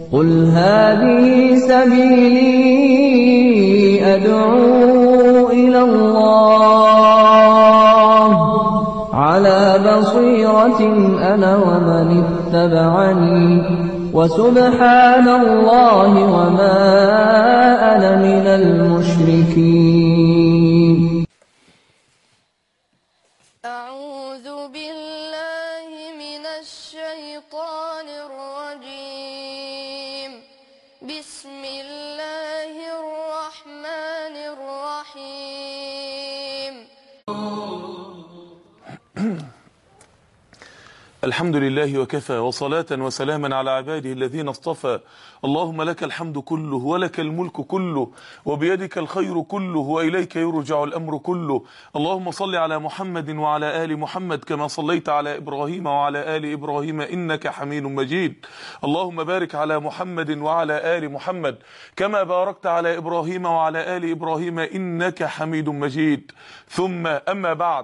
قل هذه سبيلي أدعو إلى الله على بصيرة أنا ومن اتبعني وسبحان الله وما أنا من المشركين. أعوذ بالله من الشيطان الرجيم. بسم الله الرحمن الرحيم. الحمد لله وكفى وصلاة وسلاما على عباده الذين اصطفى. اللهم لك الحمد كله ولك الملك كله وبيدك الخير كله وإليك يرجع الأمر كله. اللهم صل على محمد وعلى آل محمد كما صليت على إبراهيم وعلى آل إبراهيم إنك حميد مجيد. اللهم بارك على محمد وعلى آل محمد كما باركت على إبراهيم وعلى آل إبراهيم إنك حميد مجيد. ثم أما بعد،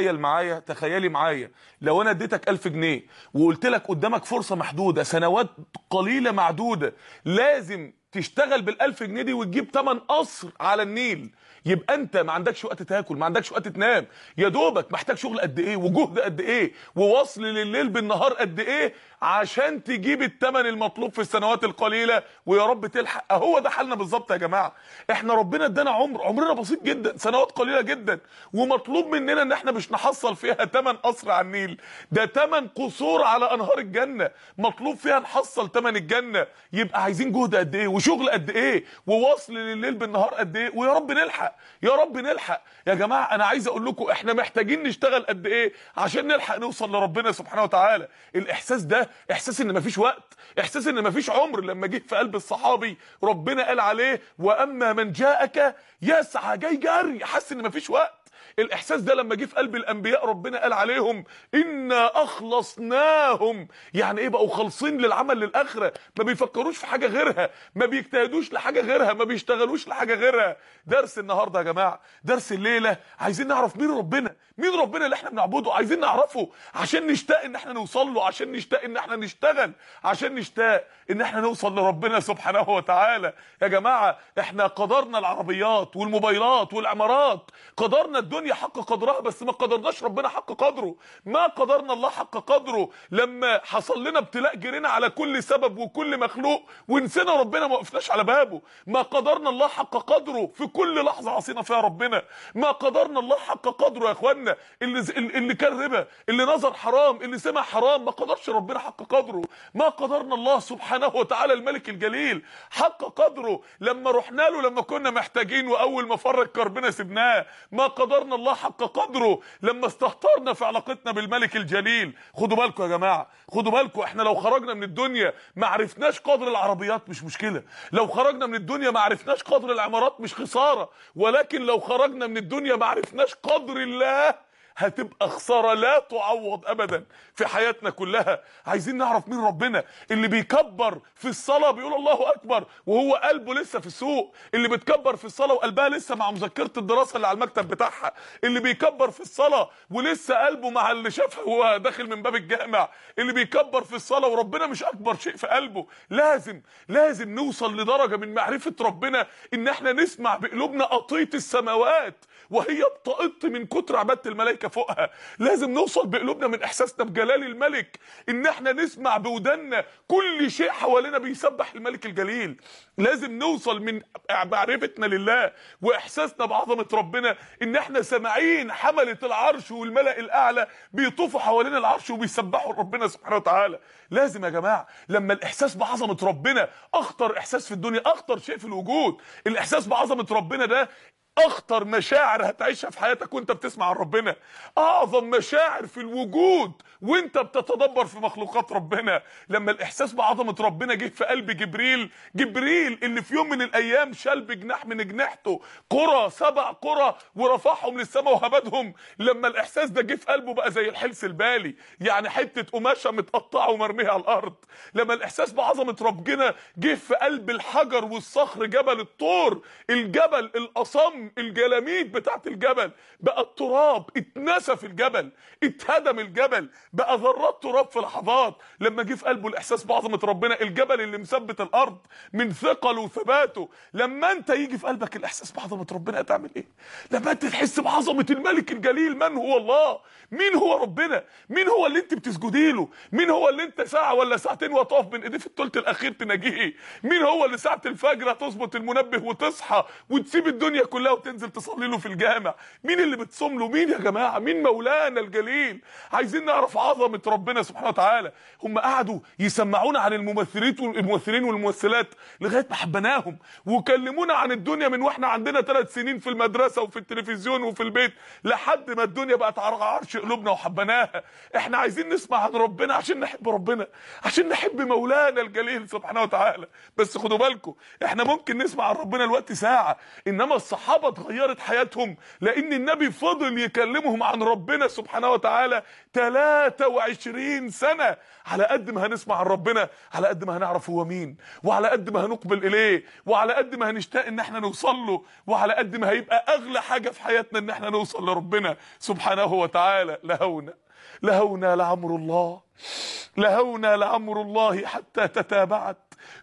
تخيلي معايا لو أنا اديتك 1000 جنيه وقلت لك قدامك فرصة محدودة، سنوات قليلة معدودة، لازم تشتغل بال1000 جنيه دي وتجيب 8 قصر على النيل. يبقى انت ما عندكش وقت تاكل، ما عندكش وقت تنام، يا دوبك محتاج شغل قد ايه وجهد قد ايه ووصل لليل بالنهار قد ايه عشان تجيب الثمن المطلوب في السنوات القليله ويا رب تلحق. اهو ده حالنا بالظبط يا جماعه. احنا ربنا ادانا عمرنا بسيط جدا، سنوات قليله جدا، ومطلوب مننا ان احنا مش نحصل فيها 8 قصر على النيل، ده 8 قصور على انهار الجنه مطلوب فيها نحصل 8 الجنه. يبقى عايزين جهد قد ايه وشغل قد ايه ووصل لليل بالنهار قد ايه ويا رب نلحق، يا رب نلحق. يا جماعه انا عايز اقول لكم احنا محتاجين نشتغل قد ايه عشان نلحق نوصل لربنا سبحانه وتعالى. الاحساس ده احساس ان مفيش وقت، احساس ان مفيش عمر. لما جه في قلب الصحابي ربنا قال عليه واما من جاءك يسعى، جاي جري، حس ان مفيش وقت. الاحساس ده لما جه في قلب الانبياء ربنا قال عليهم انا اخلصناهم. يعني ايه؟ بقوا خالصين للعمل للاخره، ما بيفكروش في حاجه غيرها، ما بيجتهدوش لحاجه غيرها، ما بيشتغلوش لحاجه غيرها. درس النهارده يا جماعه، درس الليله، عايزين نعرف مين ربنا، مين ربنا اللي احنا بنعبده. عايزين نعرفه عشان نشتاق ان احنا نوصل له، عشان نشتاق ان احنا نشتغل، عشان نشتاق ان احنا نوصل لربنا سبحانه وتعالى. يا جماعه احنا قدرنا العربيات والموبايلات والعمارات، قدرنا الدنيا حق قدرها، بس ما قدرناش ربنا حق قدره. ما قدرنا الله حق قدره. لما حصل لنا ابتلاء جرينا على كل سبب وكل مخلوق ونسينا ربنا، ما وقفناش على بابه. ما قدرنا الله حق قدره في كل لحظه عصينا فيها ربنا. ما قدرنا الله حق قدره يا اخوانا. اللي كان ربا، اللي نظر حرام، اللي سمع حرام، ما قدرش ربنا حق قدره. ما قدرنا الله سبحانه وتعالى الملك الجليل حق قدره لما رحنا له لما كنا محتاجين، واول ما فرج كربنا سبناه. ما قدرنا الله حق قدره لما استهترنا في علاقتنا بالملك الجليل. خدوا بالكم يا جماعه، خدوا بالكم، احنا لو خرجنا من الدنيا ما عرفناش قدر العربيات مش مشكله، لو خرجنا من الدنيا ما عرفناش قدر العمارات مش خساره، ولكن لو خرجنا من الدنيا ما عرفناش قدر الله هتبقى خساره لا تعوض ابدا في حياتنا كلها. عايزين نعرف مين ربنا. اللي بيكبر في الصلاه بيقول الله اكبر وهو قلبه لسه في السوق، اللي بتكبر في الصلاه وقلبها لسه مع مذكره الدراسه اللي على المكتب بتاعها، اللي بيكبر في الصلاه ولسه قلبه مع اللي شافها وهو داخل من باب الجامع، اللي بيكبر في الصلاه وربنا مش اكبر شيء في قلبه. لازم نوصل لدرجه من معرفه ربنا ان احنا نسمع بقلوبنا قطيط السماوات وهي بتقط من كتر عباده الملائكه فوقها. لازم نوصل بقلوبنا من احساسنا بجلال الملك ان احنا نسمع بودنا كل شيء حوالينا بيسبح الملك الجليل. لازم نوصل من معرفتنا لله واحساسنا بعظمه ربنا ان احنا سامعين حمله العرش والملأ الاعلى بيطوفوا حوالين العرش وبيسبحوا ربنا سبحانه وتعالى. لازم يا جماعه لما الاحساس بعظمه ربنا، اخطر احساس في الدنيا، اخطر شيء في الوجود، الاحساس بعظمه ربنا ده اخطر مشاعر هتعيشها في حياتك وانت بتسمع عن ربنا، اعظم مشاعر في الوجود وانت بتتدبر في مخلوقات ربنا. لما الاحساس بعظمه ربنا جه في قلب جبريل اللي في يوم من الايام شال بجناح من جناحته 7 قرى ورفعهم للسماء وهبدهم، لما الاحساس ده جه في قلبه بقى زي الحلس البالي، يعني حته قماشه متقطعه ومرميه على الارض. لما الاحساس بعظمه ربنا جه في قلب الحجر والصخر، جبل الطور، الجبل الاصم الرمل الجلاميد بتاعت الجبل بقى التراب، اتنسف الجبل، اتهدم الجبل، بقى ذرات تراب في لحظات لما جه في قلبه الاحساس بعظمه ربنا. الجبل اللي مثبت الارض من ثقله وثباته، لما انت يجي في قلبك الاحساس بعظمه ربنا هتعمل ايه؟ لما انت تحس بعظمه الملك الجليل، من هو الله؟ مين هو ربنا؟ مين هو اللي انت بتسجدي له؟ مين هو اللي انت ساعه ولا ساعتين وتقف بين ايديه في الثلث الاخير تناجيه؟ مين هو اللي ساعه الفجر هتظبط المنبه وتصحى وتسيب الدنيا كلها وتنزل تصلي له في الجامع؟ مين اللي بتصوم له؟ مين يا جماعه؟ مين مولانا الجليل؟ عايزين نعرف عظمه ربنا سبحانه وتعالى. هم قعدوا يسمعونا عن الممثلين والممثلات لغايه ما حبناهم، وكلمونا عن الدنيا من واحنا عندنا 3 سنين في المدرسه وفي التلفزيون وفي البيت لحد ما الدنيا بقت على عرش قلوبنا وحبناها. احنا عايزين نسمع عن ربنا عشان نحب ربنا، عشان نحب مولانا الجليل سبحانه وتعالى. بس خدوا بالكم، احنا ممكن نسمع عن ربنا الوقت ساعه، انما الصحابه اتغيرت حياتهم لان النبي فضل يكلمهم عن ربنا سبحانه وتعالى 23 سنه. على قد ما هنسمع عن ربنا على قد ما هنعرف هو مين، وعلى قد ما هنقبل اليه، وعلى قد ما هنشتاق ان احنا نوصل له، وعلى قد ما هيبقى اغلى حاجه في حياتنا ان احنا نوصل لربنا سبحانه وتعالى. لهونا لعمر الله، لهونا لعمر الله حتى تتابعت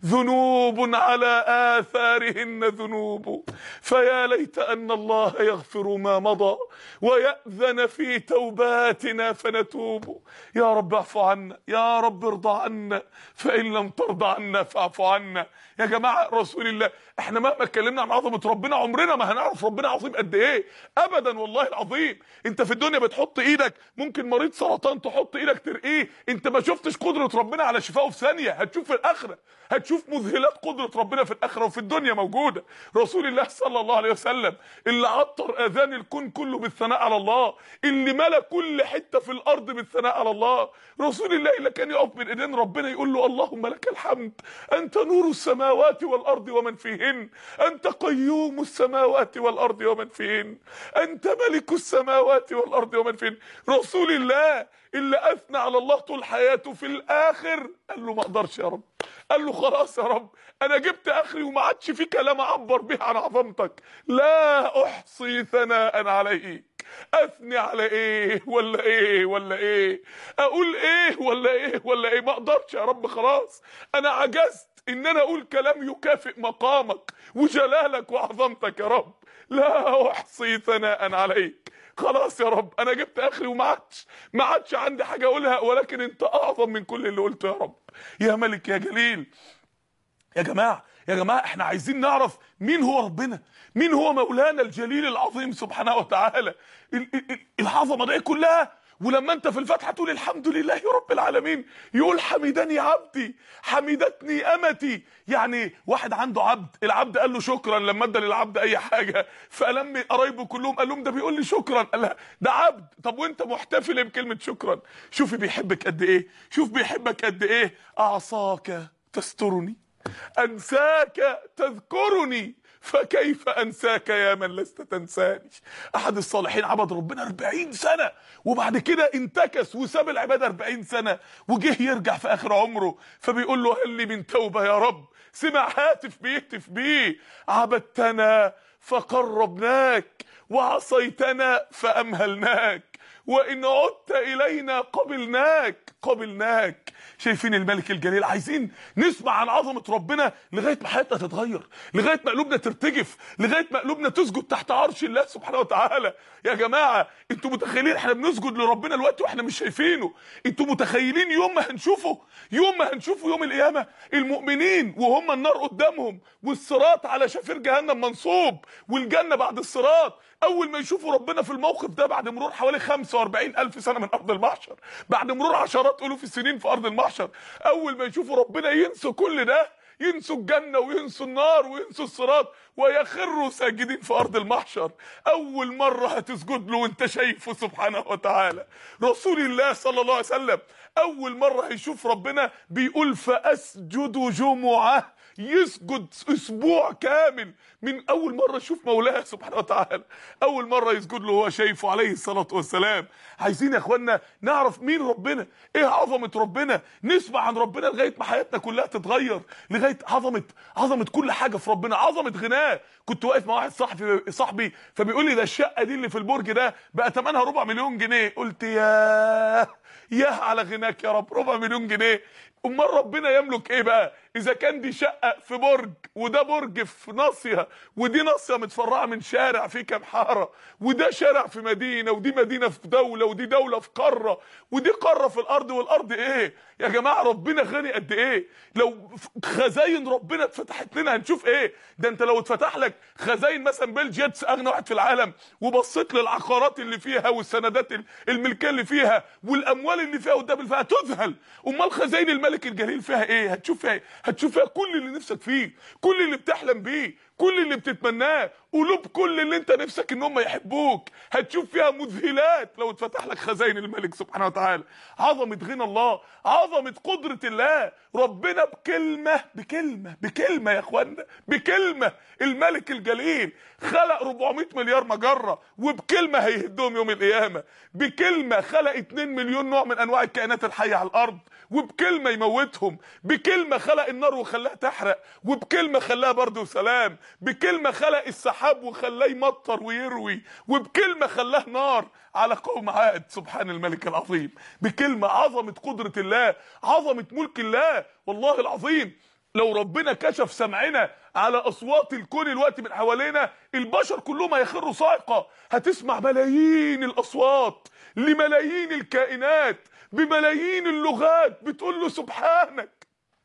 ذنوب على آثارهن ذنوب، فيا ليت أن الله يغفر ما مضى ويأذن في توباتنا فنتوب. يا رب اعف عنا، يا رب ارضى عنا، فإن لم ترضى عنا فاعف عنا. يا جماعة رسول الله، احنا مهما اتكلمنا عن عظمة ربنا عمرنا ما هنعرف ربنا عظيم قد ايه ابدا، والله العظيم. انت في الدنيا بتحط ايدك، ممكن مريض سرطان تحط ايدك ترقيه، انت ما شفتش قدرة ربنا على شفائه في ثانية. هتشوف في الاخرة، هتشوف مذهلات قدرة ربنا في الاخرة وفي الدنيا موجودة. رسول الله صلى الله عليه وسلم اللي عطر اذان الكون كله بالثناء على الله، اللي ملا كل حتة في الارض بالثناء على الله. رسول الله اللي كان يقف بين ايدين ربنا يقول له اللهم لك الحمد، انت نور السماوات والارض ومن فيهن، انت قيوم السماوات والارض ومن فيهن، انت ملك السماوات والارض ومن فيهن. رسول الله اللي اثنى على الله طول حياته، في الاخر قال له ما اقدرش يا رب، قال له خلاص يا رب انا جبت اخري وما عادش في كلام اعبر به عن عظمتك، لا احصي ثناء عليك. اثني على ايه ولا ايه ولا ايه، اقول ايه ولا ايه ولا ايه، ما اقدرش يا رب، خلاص انا عجزت ان انا اقول كلام يكافئ مقامك وجلالك وعظمتك يا رب. لا احصي ثناء عليك، خلاص يا رب انا جبت اخري وما عادش عندي حاجه اقولها، ولكن انت اعظم من كل اللي قلته يا رب، يا ملك يا جليل. يا جماعه احنا عايزين نعرف مين هو ربنا، مين هو مولانا الجليل العظيم سبحانه وتعالى. العظمه دي كلها، ولما انت في الفاتحه تقول الحمد لله رب العالمين، يقول حمدني عبدي، حمدتني امتي. يعني واحد عنده عبد، العبد قال له شكرا لما ادى للعبد اي حاجه، فلما قرايبه كلهم قال لهم ده بيقول لي شكرا، قال لها ده عبد. طب وانت محتفل بكلمه شكرا؟ شوفي بيحبك قد ايه، شوف بيحبك قد ايه. اعصاك تسترني، انساك تذكرني، فكيف انساك يا من لست تنساني. احد الصالحين عبد ربنا 40 سنه وبعد كده انتكس وساب العباده 40 سنه، وجه يرجع في اخر عمره، فبيقول له هل لي من توبه يا رب؟ سمع هاتف بيهتف بيه، عبدتنا فقربناك وعصيتنا فامهلناك، وان عدت الينا قبلناك. شايفين الملك الجليل؟ عايزين نسمع عن عظمه ربنا لغايه ما حياتنا تتغير، لغايه ما قلوبنا ترتجف، لغايه ما قلوبنا تسجد تحت عرش الله سبحانه وتعالى. يا جماعه انتوا متخيلين احنا بنسجد لربنا الوقت واحنا مش شايفينه؟ انتوا متخيلين يوم ما هنشوفه يوم القيامه المؤمنين وهم النار قدامهم والصراط على شفير جهنم منصوب والجنه بعد الصراط، اول ما يشوفوا ربنا في الموقف ده بعد مرور حوالي 45,000 سنه من ارض المحشر، بعد مرور عشرات الوف السنين في ارض المحشر، اول ما يشوفوا ربنا ينسوا كل ده، ينسوا الجنه وينسوا النار وينسوا الصراط ويخروا ساجدين في ارض المحشر. اول مره هتسجد له وانت شايفه سبحانه وتعالى. رسول الله صلى الله عليه وسلم اول مره هيشوف ربنا بيقول فاسجد جمعه، يسجد اسبوع كامل من اول مره يشوف مولاه سبحانه وتعالى، اول مره يسجد له هو شايفه عليه الصلاه والسلام. عايزين يا اخوانا نعرف مين ربنا، ايه عظمه ربنا، نسمع عن ربنا لغايه ما حياتنا كلها تتغير، لغايه عظمه كل حاجه في ربنا، عظمه غناه. كنت واقف مع واحد صاحبي فبيقول لي ده الشقه دي اللي في البرج ده بقى ثمنها 4 مليون جنيه. قلت ياه على غناك يا رب، 4 مليون جنيه. امال ربنا يملك ايه بقى اذا كان دي شقه في برج وده برج في ناصيه ودي ناصيه متفرعه من شارع فيه كام حاره، وده شارع في مدينه ودي مدينه في دوله ودي دوله في قاره ودي قاره في الارض، والارض ايه يا جماعه؟ ربنا غني قد ايه؟ لو خزاين ربنا اتفتحت لنا هنشوف ايه؟ ده انت لو اتفتح لك خزاين مثلا بيل جيتس اغنى واحد في العالم وبصيت للعقارات اللي فيها والسندات الملكيه اللي فيها والاموال اللي فيها قدام اللي فيها تذهل. امال خزاين الملك الجليل فيها ايه؟ هتشوف فيها ايه؟ هتشوف فيها كل اللي نفسك فيه، كل اللي بتحلم بيه، كل اللي بتتمناه، قلوب كل اللي انت نفسك ان هم يحبوك. هتشوف فيها مذهلات لو اتفتح لك خزاين الملك سبحانه وتعالى. عظمه غنى الله، عظمه قدره الله. ربنا بكلمه يا اخوانا، بكلمه. الملك الجليل خلق 400 مليار مجره وبكلمه هيهدهم يوم القيامه. بكلمه خلق 2 مليون نوع من انواع الكائنات الحيه على الارض وبكلمه يموتهم. بكلمه خلق النار وخلاها تحرق وبكلمه خلاها برد وسلام. بكلمه خلق السحاب وخلاه يمطر ويروي وبكلمه خلاه نار على قوم عاد. سبحان الملك العظيم. بكلمه. عظمه قدره الله، عظمه ملك الله والله العظيم. لو ربنا كشف سمعنا على اصوات الكون الوقت من حوالينا البشر كلهم هيخروا صاعقه. هتسمع ملايين الاصوات لملايين الكائنات بملايين اللغات بتقول له سبحانك،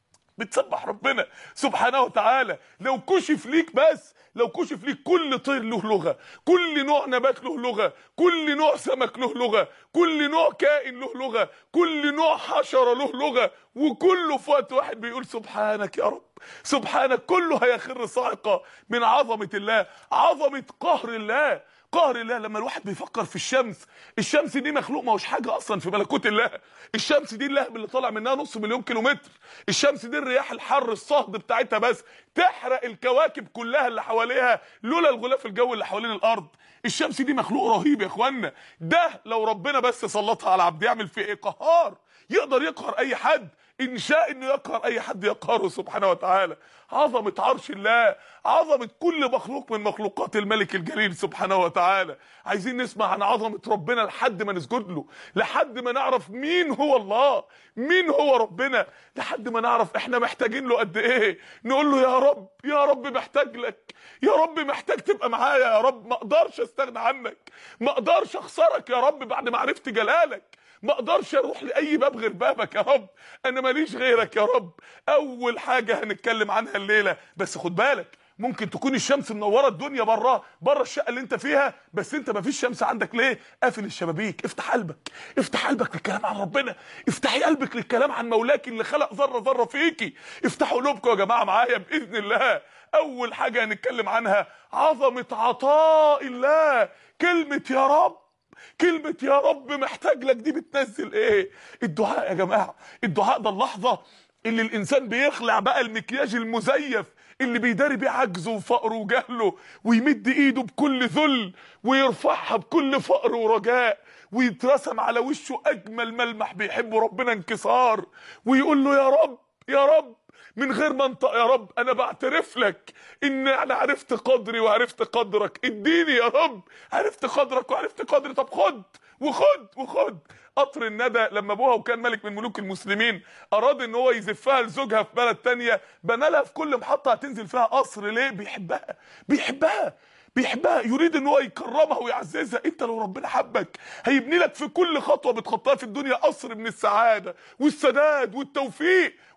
بتسبح ربنا سبحانه وتعالى. لو كشف ليك بس، لو كشف ليك كل طير له لغه، كل نوع نبات له لغه، كل نوع سمك له لغه، كل نوع كائن له لغه، كل نوع حشره له لغه، وكله في وقت واحد بيقول سبحانك يا رب، سبحانك. كله هيخر صاعقه من عظمه الله، عظمه قهر الله. قهر الله. لما الواحد بيفكر في الشمس دي مخلوق، ما هوش حاجه اصلا في ملكوت الله. الشمس دي اللهب اللي طالع منها نص مليون كيلومتر. الشمس دي الرياح الحر الصهد بتاعتها بس تحرق الكواكب كلها اللي حواليها لولا الغلاف الجوي اللي حوالين الارض. الشمس دي مخلوق رهيب يا اخوانا. ده لو ربنا بس سلطها على عبد يعمل فيه ايه؟ قهار. يقدر يقهر اي حد ان شاء انه يقهر اي حد يقهره سبحانه وتعالى. عظمه عرش الله، عظمه كل مخلوق من مخلوقات الملك الجليل سبحانه وتعالى. عايزين نسمع عن عظمه ربنا لحد ما نسجد له، لحد ما نعرف مين هو الله، مين هو ربنا، لحد ما نعرف احنا محتاجين له قد ايه. نقول له يا رب، يا رب محتاج لك، يا رب محتاج تبقى معايا يا رب، ما اقدرش استغنى عنك، ما اقدرش اخسرك يا رب بعد ما عرفت جلالك، ما اقدرش اروح لاي باب غير بابك يا رب، انا ماليش غيرك يا رب. اول حاجه هنتكلم عنها الليله، بس خد بالك ممكن تكون الشمس منوره الدنيا بره الشقه اللي انت فيها، بس انت مفيش شمس عندك. ليه؟ قافل الشبابيك. افتح قلبك، افتح قلبك للكلام عن ربنا، افتحي قلبك للكلام عن مولاك اللي خلق ذره فيكي. افتحوا قلوبكم يا جماعه معايا باذن الله. اول حاجه هنتكلم عنها عظمه عطاء الله. كلمه يا رب، كلمة يا رب محتاج لك دي بتنزل ايه؟ الدعاء يا جماعة. الدعاء ده اللحظة اللي الانسان بيخلع بقى المكياج المزيف اللي بيداري بيه عجزه وفقره وجهله، ويمد ايده بكل ذل ويرفعها بكل فقر ورجاء، ويترسم على وشه اجمل ملمح بيحبه ربنا انكسار، ويقول له يا رب، يا رب من غير منطق، يا رب انا بعترف لك ان انا عرفت قدري وعرفت قدرك، اديني يا رب، عرفت قدرك وعرفت قدري، طب خد وخد. قطر الندى لما ابوها وكان ملك من ملوك المسلمين اراد ان هو يزفها لزوجها في بلد تانية، بنى لها في كل محطه هتنزل فيها قصر. ليه؟ بيحبها، يريد ان هو يكرمها ويعززها. انت لو ربنا حبك هيبني لك في كل خطوه بتخطاها في الدنيا قصر من السعاده والسداد والتوفيق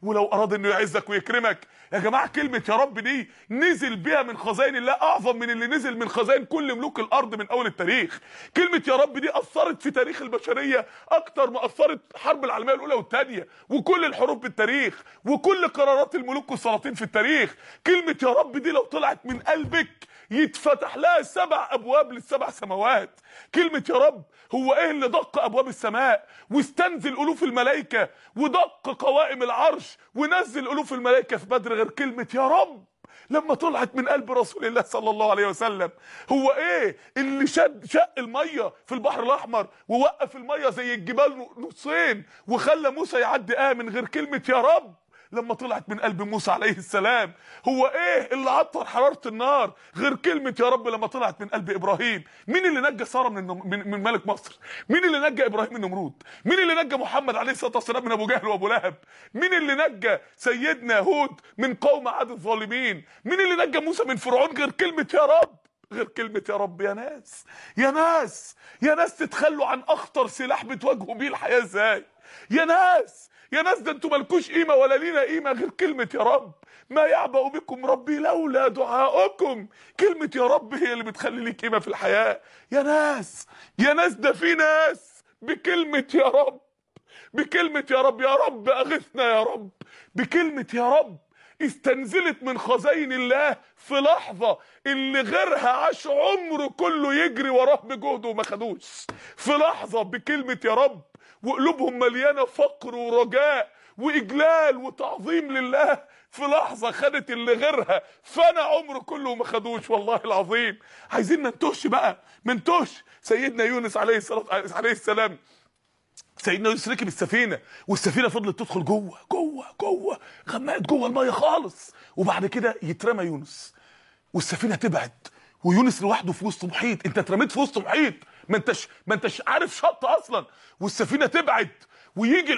ولو اراد انه يعزك ويكرمك. يا جماعه كلمه يا رب دي نزل بيها من خزائن الله اعظم من اللي نزل من خزائن كل ملوك الارض من اول التاريخ. كلمه يا رب دي اثرت في تاريخ البشريه اكتر ما اثرت الحرب العالميه الاولى والثانيه وكل الحروب بالتاريخ وكل قرارات الملوك والسلاطين في التاريخ. كلمه يا رب دي لو طلعت من قلبك يتفتح لها 7 ابواب للسبع سماوات. كلمه يا رب هو ايه اللي دق ابواب السماء واستنزل الوف الملائكه ودق قوائم العرش ونزل الوف الملائكه في بدر غير كلمه يا رب لما طلعت من قلب رسول الله صلى الله عليه وسلم؟ هو ايه اللي شق الميه في البحر الاحمر ووقف الميه زي الجبال نصين وخلى موسى يعدي من غير كلمه يا رب لما طلعت من قلب موسى عليه السلام؟ هو ايه اللي عطر حرارة النار غير كلمة يا رب لما طلعت من قلب ابراهيم؟ مين اللي نجى سارة من ملك مصر؟ مين اللي نجى ابراهيم من نمرود؟ مين اللي نجى محمد عليه الصلاة والسلام من ابو جهل وابو لهب؟ مين اللي نجى سيدنا هود من قوم عاد الظالمين؟ مين اللي نجى موسى من فرعون غير كلمة يا رب؟ غير كلمة يا رب. يا ناس يا ناس يا ناس تتخلوا عن اخطر سلاح بتواجهوا بيه الحياة ازاي؟ يا ناس يا ناس ده انتوا مالكوش قيمه ولا لينا قيمه غير كلمه يا رب. ما يعبأ بكم ربي لولا دعاؤكم. كلمه يا رب هي اللي بتخلي ليك قيمه في الحياه. يا ناس يا ناس ده في ناس بكلمه يا رب، بكلمه يا رب يا رب اغثنا يا رب، بكلمه يا رب استنزلت من خزائن الله في لحظه اللي غيرها عاش عمره كله يجري وراه بجهده وما خدوش. في لحظه بكلمه يا رب وقلوبهم مليانه فقر ورجاء واجلال وتعظيم لله، في لحظه خدت اللي غيرها فانا عمره كله وما خدوش. والله العظيم عايزين ما نتوهش بقى، ما نتوهش. سيدنا يونس عليه السلام سيدنا يونس ركب السفينه والسفينه فضلت تدخل جوه جوه جوه، غمقت جوه الميه خالص، وبعد كده يترمى يونس والسفينه تبعد ويونس لوحده في وسط محيط. انت اترميت في وسط محيط ما انتش عارف شط اصلا، والسفينه تبعد ويجي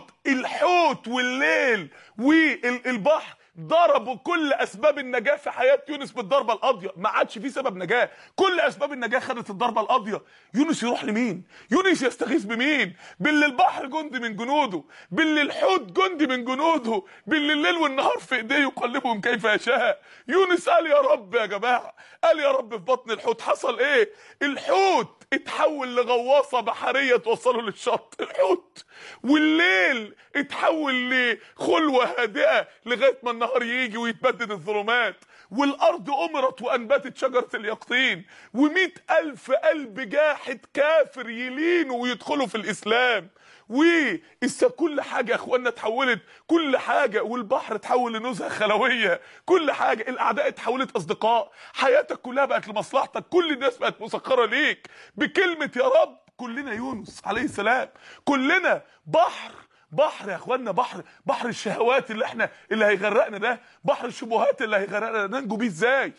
الحوت والليل والبحر ضربوا كل اسباب النجاه في حياه يونس بالضربه القاضيه. ما عادش في سبب نجاه، كل اسباب النجاه خدت الضربه القاضيه. يونس يروح لمين؟ يونس يستغيث بمين؟ باللي البحر جندي من جنوده، باللي الحوت جندي من جنوده، باللي الليل والنهار في ايديه يقلبهم كيف يشاء. يونس قال يا رب يا جماعه، قال يا رب في بطن الحوت. حصل ايه؟ الحوت اتحول لغواصه بحريه توصله للشط الحوت، والليل اتحول لخلوه هادئه لغايه ما النهار يجي ويتبدد الظلمات، والارض امرت وانبتت شجره اليقطين، و100,000 قلب جاحد كافر يلينوا ويدخلوا في الاسلام. كل حاجه يا اخوانا اتحولت، كل حاجه، والبحر اتحول لنزهه خلويه، كل حاجه، الاعداء اتحولت اصدقاء، حياتك كلها بقت لمصلحتك، كل الناس بقت مسخره ليك بكلمه يا رب. كلنا يونس عليه السلام، كلنا بحر يا اخوانا، بحر الشهوات اللي هيغرقنا ده، بحر الشبهات اللي هيغرقنا ده، ننجو بيه ازاي؟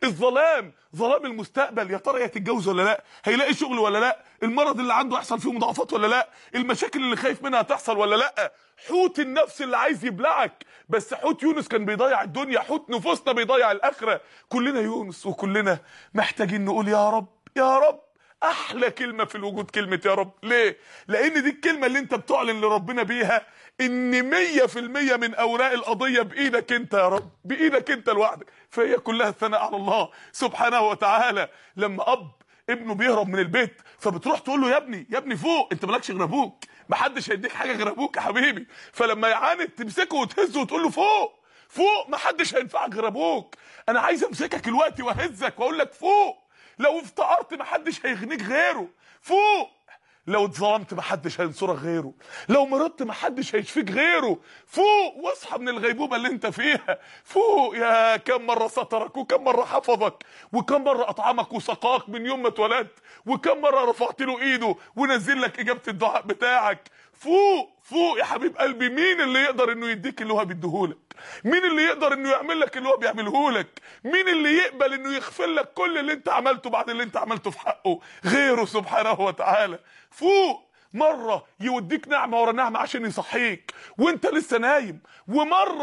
ظلام المستقبل، يا ترى هيتجوز ولا لا؟ هيلاقي شغل ولا لا؟ المرض اللي عنده يحصل فيه مضاعفات ولا لا؟ المشاكل اللي خايف منها تحصل ولا لا؟ حوت النفس اللي عايز يبلعك، بس حوت يونس كان بيضيع الدنيا، حوت نفوسنا بيضيع الاخره. كلنا يونس وكلنا محتاجين نقول يا رب يا رب. احلى كلمه في الوجود كلمه يا رب. ليه؟ لان دي الكلمه اللي انت بتعلن لربنا بيها ان 100% من اوراق القضيه بايدك انت يا رب، بايدك انت لوحدك، فهي كلها الثناء على الله سبحانه وتعالى. لما ابنه بيهرب من البيت فبتروح تقول له يا ابني فوق، انت مالكش غير ابوك، محدش هيديك حاجه غير ابوك يا حبيبي. فلما يعاند تمسكه وتهزه وتقول له فوق، محدش هينفعك غير ابوك. انا عايز امسكك الوقت واهزك واقول لك فوق، لو افتقرت محدش هيغنيك غيره، فوق. لو اتظلمت محدش هينصرك غيره، لو مرضت محدش هيشفيك غيره، فوق واصحى من الغيبوبه اللي انت فيها، فوق. يا كم مره سترك، وكم مره حفظك، وكم مره اطعمك وسقاك من يوم ما اتولدت، وكم مره رفعت له ايده ونزل لك اجابه الدعاء بتاعك. فوق يا حبيب قلبي. مين اللي يقدر انه يديك اللي هو بيديهولك؟ مين اللي يقدر انه يعمل لك اللي هو بيعملهولك؟ مين اللي يقبل انه يغفر لك كل اللي انت عملته بعد اللي انت عملته في حقه؟ غيره سبحانه وتعالى. فوق. مره يوديك نعمه ورا نعمه عشان يصحيك وانت لسه نايم، ومره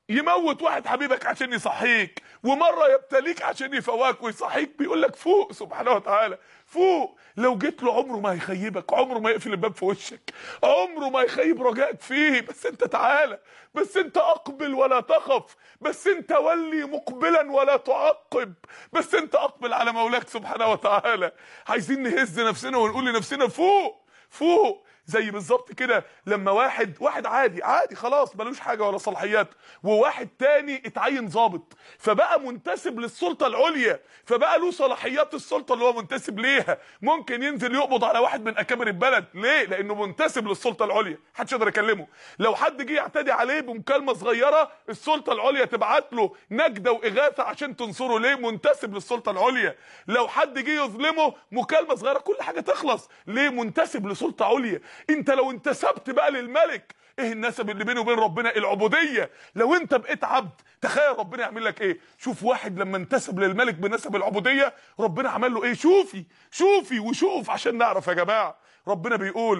يموت واحد حبيبك عشان يصحيك، ومره يبتليك عشان يفواك ويصحيك. بيقول لك فوق سبحانه وتعالى، فوق. لو جيت له عمره ما هيخيبك، عمره ما يقفل الباب في وشك، عمره ما يخيب رجائك فيه. بس انت تعالى، بس انت اقبل ولا تخف، بس انت ولي مقبلا ولا تعقب، بس انت اقبل على مولاك سبحانه وتعالى. عايزين نهز نفسنا ونقول لنفسنا فوق فوق. زي بالظبط كده لما واحد عادي خلاص ملوش حاجه ولا صلاحيات، وواحد تاني اتعين ضابط، فبقى منتسب للسلطه العليا، فبقى له صلاحيات السلطه اللي هو منتسب ليها. ممكن ينزل يقبض على واحد من اكابر البلد. ليه؟ لانه منتسب للسلطه العليا، محدش يقدر يكلمه. لو حد جه يعتدي عليه بمكالمه صغيره، السلطه العليا تبعت له نجده واغاثه عشان تنصره. ليه؟ منتسب للسلطه العليا. لو حد جه يظلمه مكالمه صغيره كل حاجه تخلص. ليه؟ منتسب لسلطه عليا. انت لو انتسبت بقى للملك، ايه النسب اللي بينه وبين ربنا؟ العبوديه. لو انت بقيت عبد، تخيل ربنا يعمل لك ايه. شوف واحد لما انتسب للملك بنسب العبوديه، ربنا عمل له ايه. شوفي وشوف عشان نعرف يا جماعه. ربنا بيقول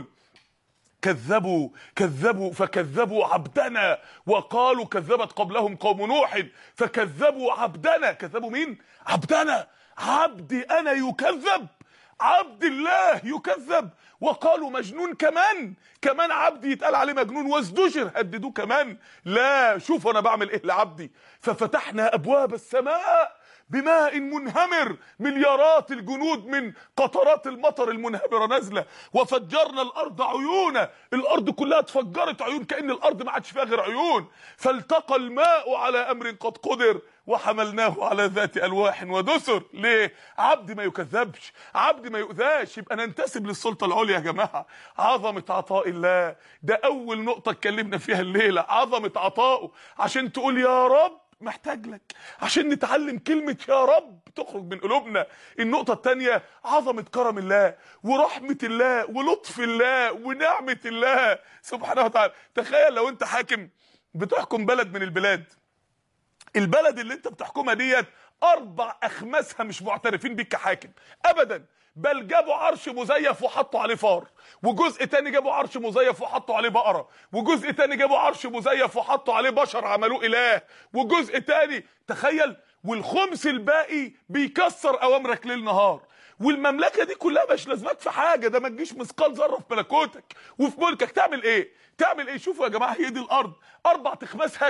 كذبوا فكذبوا عبدنا وقالوا كذبت قبلهم قوم نوح فكذبوا عبدنا. كذبوا مين؟ عبدنا. عبدي انا يكذب، عبد الله يكذب. وقالوا مجنون، كمان عبدي يتقال عليه مجنون. وازدجر، هددوه كمان. لا، شوفوا انا بعمل ايه لعبدي. ففتحنا ابواب السماء بماء منهمر، مليارات الجنود من قطرات المطر المنهمره نازله. وفجرنا الارض عيونا، الارض كلها اتفجرت عيون، كأن الارض ما عادش فيها غير عيون. فالتقى الماء على امر قد قدر وحملناه على ذات الواح ودسر. ليه؟ عبدي ما يكذبش، عبدي ما يؤذاش. يبقى ننتسب للسلطه العليا يا جماعه. عظمه عطاء الله، ده اول نقطه اتكلمنا فيها الليله. عظمه عطائه، عشان تقول يا رب محتاج لك، عشان نتعلم كلمة يا رب تخرج من قلوبنا. النقطة التانية عظمة كرم الله ورحمة الله ولطف الله ونعمة الله سبحانه وتعالى. تخيل لو انت حاكم بتحكم بلد من البلاد، البلد اللي انت بتحكمها ديت 4 أخماسها مش معترفين بيك كحاكم ابدا، بل جابوا عرش مزيف وحطوا عليه فار، وجزء تاني جابوا عرش مزيف وحطوا عليه بقرة، وجزء تاني جابوا عرش مزيف وحطوا عليه بشر عملوه اله، وجزء تاني تخيل. والخمس الباقي بيكسر اوامرك ليل نهار. والمملكه دي كلها مش لازمك في حاجه، ده ما تجيش مثقال ذره في ملكوتك وفي ملكك. تعمل ايه؟ شوفوا يا جماعه، هي دي الارض 4 أخماسها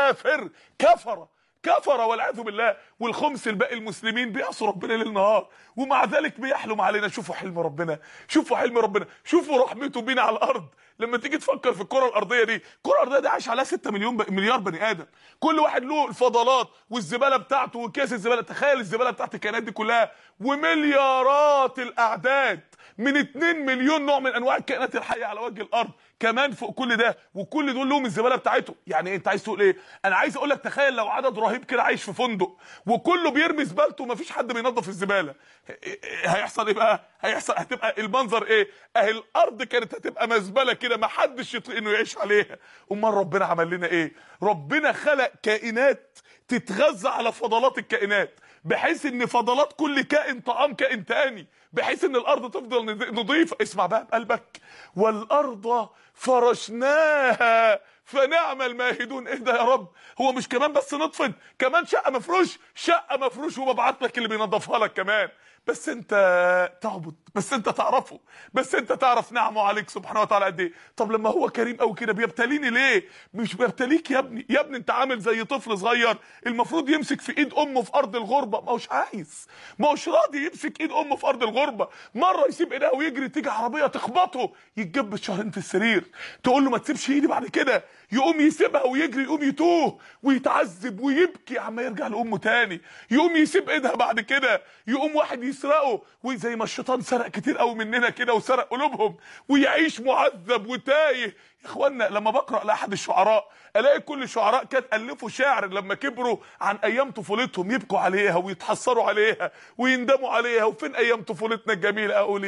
كفر والعياذ بالله، والخمس الباقي المسلمين بيعصوا ربنا ليل نهار، ومع ذلك بيحلم علينا. شوفوا حلم ربنا، شوفوا رحمته بينا على الارض. لما تيجي تفكر في الكره الارضيه دي، الكره الارضيه دي عايش عليها 6 مليار بني ادم، كل واحد له الفضلات والزباله بتاعته وكيس الزباله. تخيل الزباله بتاعت الكائنات دي كلها، ومليارات الاعداد من 2 مليون نوع من انواع الكائنات الحيه على وجه الارض كمان فوق كل ده، وكل دول لهم الزباله بتاعتهم. يعني انت عايز تقول ايه؟ انا عايز اقول لك تخيل لو عدد رهيب كده عايش في فندق وكله بيرمي زبالته ومفيش حد بينظف الزباله، هيحصل ايه بقى؟ هتبقى المنظر ايه؟ اهي الارض كانت هتبقى مزبله كده ما حدش يطيق انه يعيش عليها. امال ربنا عمل لنا ايه؟ ربنا خلق كائنات تتغذى على فضلات الكائنات، بحيث ان فضلات كل كائن طعام كائن تاني، بحيث ان الارض تفضل نظيفه. اسمع بقى بقلبك، والارض فرشناها فنعم الماهدون. ايه ده يا رب؟ هو مش كمان بس نطفت، كمان شقه مفروش وببعت لك اللي بينظفها لك كمان. بس انت تعبد، بس انت تعرفه، بس انت تعرف نعمه عليك سبحانه وتعالى قد ايه. طب لما هو كريم قوي كده بيبتليني ليه؟ مش بيبتليك يا ابني، انت عامل زي طفل صغير المفروض يمسك في ايد امه في ارض الغربه، ما هوش راضي يمسك ايد امه في ارض الغربه. مره يسيب ايدها ويجري، تيجي عربيه تخبطه يتجب شهرين في السرير، تقول له ما تسيبش ايدي بعد كده، يقوم يسيبها ويجري، يقوم يتوه ويتعذب ويبكي عما يرجع لامه تاني، يقوم يسيب ايدها بعد كده، يقوم واحد يسرقه، وزي ما الشيطان سرق كتير قوي مننا كده وسرق قلوبهم، ويعيش معذب وتايه. يا اخوانا لما بقرا لاحد الشعراء الاقي كل الشعراء كانت الفوا شعر لما كبروا عن ايام طفولتهم يبكوا عليها ويتحسروا عليها ويندموا عليها، وفين ايام طفولتنا الجميله. اقول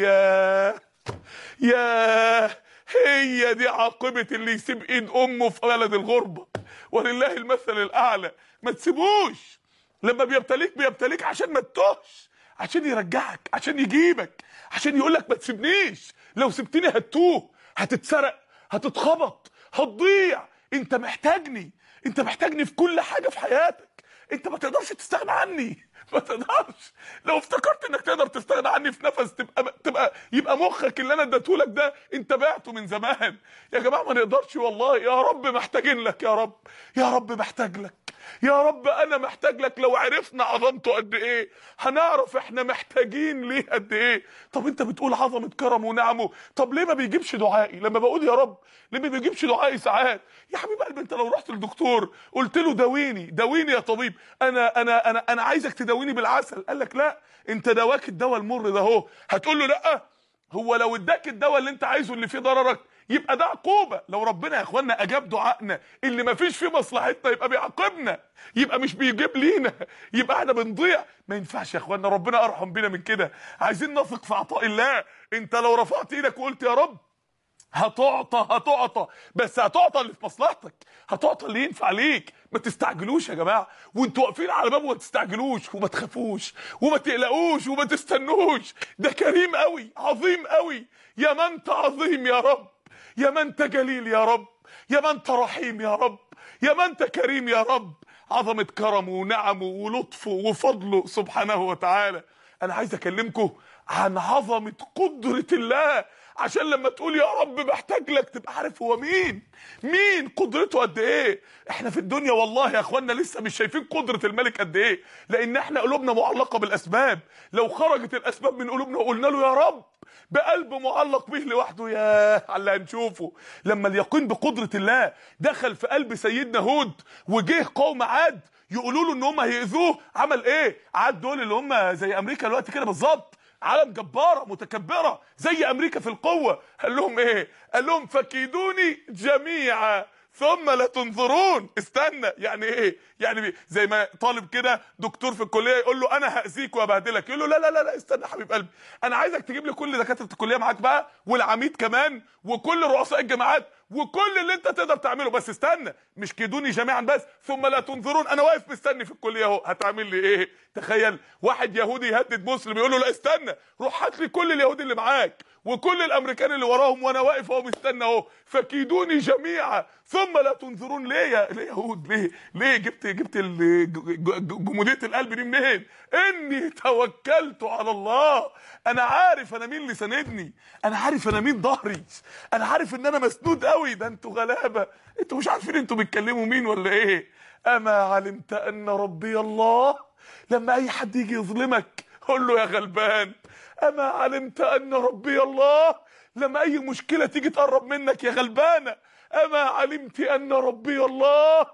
يا هي دي عاقبه اللي يسيب ايد امه في بلد الغربه، ولله المثل الاعلى. ما تسيبوش، لما بيبتليك عشان ما تتوهش، عشان يرجعك، عشان يجيبك، عشان يقولك ما تسيبنيش، لو سبتني هتتوه، هتتسرق، هتتخبط، هتضيع. انت محتاجني، انت محتاجني في كل حاجه في حياتك، انت ما تقدرش تستغنى عني، ما تقدرش. لو افتكرت انك تقدر تستغنى عني في نفس يبقى مخك اللي انا اديتهولك ده انت بعته من زمان. يا جماعه ما نقدرش والله. يا رب محتاجين لك يا رب، يا رب محتاج لك يا رب، انا محتاج لك. لو عرفنا عظمته قد ايه هنعرف احنا محتاجين ليه قد ايه. طب انت بتقول عظمه كرمه ونعمه، طب ليه ما بيجيبش دعائي لما بقول يا رب؟ ليه ما بيجيبش دعائي ساعات؟ يا حبيب قلبي انت لو رحت للدكتور قلت له داويني داويني يا طبيب، انا عايزك تداويني بالعسل، قال لك لا انت دواك الدواء المر ده اهو، هتقول له لا؟ هو لو اداك الدواء اللي انت عايزه اللي فيه ضررك يبقى ده عقوبه. لو ربنا يا اخوانا اجاب دعائنا اللي ما فيش فيه مصلحتنا يبقى بيعاقبنا، يبقى مش بيجيب لينا، يبقى احنا بنضيع. ما ينفعش يا اخوانا، ربنا ارحم بينا من كده. عايزين نثق في عطاء الله. انت لو رفعت ايدك وقلت يا رب هتعطى، بس هتعطى اللي في مصلحتك، هتعطى اللي ينفع ليك. ما تستعجلوش يا جماعه وانتوا واقفين على بابه، ما تستعجلوش وما تخافوش وما تقلقوش وما تستنوش. ده كريم قوي عظيم قوي. يا ما انت عظيم يا رب، يا ما انت جليل يا رب، يا ما انت رحيم يا رب، يا ما انت كريم يا رب. عظمه كرمه ونعمه ولطفه وفضله سبحانه وتعالى. انا عايز اكلمكم عن عظمه قدره الله، عشان لما تقول يا رب محتاج لك تبقى عارف هو مين قدرته قد ايه. احنا في الدنيا والله يا اخوانا لسه مش شايفين قدرة الملك قد ايه، لان احنا قلوبنا معلقة بالاسباب. لو خرجت الاسباب من قلوبنا وقلنا له يا رب بقلب معلق به لوحده، يا على اللي هنشوفه. لما اليقين بقدرة الله دخل في قلب سيدنا هود وجه قوم عاد يقولوا له ان هم هيأذوه، عمل ايه؟ عاد دول اللي هم زي امريكا دلوقتي كده بالظبط، عالم جبارة متكبرة زي امريكا في القوة. قال لهم ايه؟ قال لهم فكيدوني جميعا ثم لا تنظرون. استنى، يعني ايه؟ يعني زي ما طالب كده دكتور في الكليه يقول له انا هاذيك وابهدلك، يقول له لا لا لا لا استنى يا حبيب قلبي، انا عايزك تجيب لي كل دكاتره الكليه معاك بقى، والعميد كمان، وكل رؤساء الجامعات، وكل اللي انت تقدر تعمله، بس استنى، مش كيدوني جميعا بس ثم لا تنظرون. انا واقف مستني في الكليه اهو، هتعمل لي ايه؟ تخيل واحد يهودي يهدد مسلم يقول له لا استنى، روح هات لي كل اليهود اللي معاك وكل الامريكان اللي وراهم وانا واقف اهو مستنى اهو، فكيدوني جميعا ثم لا تنظرون. ليه يا يهود؟ ليه جبت جموديه القلب دي منين؟ اني توكلت على الله. انا عارف انا مين اللي ساندني، انا عارف انا مين ظهري، انا عارف ان انا مسنود قوي. ده انتوا غلابه، انتوا مش عارفين انتوا بتكلموا مين ولا ايه؟ اما علمت ان ربي الله. لما اي حد يجي يظلمك قول له يا غلبان اما علمت ان ربي الله. لما اي مشكله تيجي تقرب منك يا غلبانه اما علمت ان ربي الله.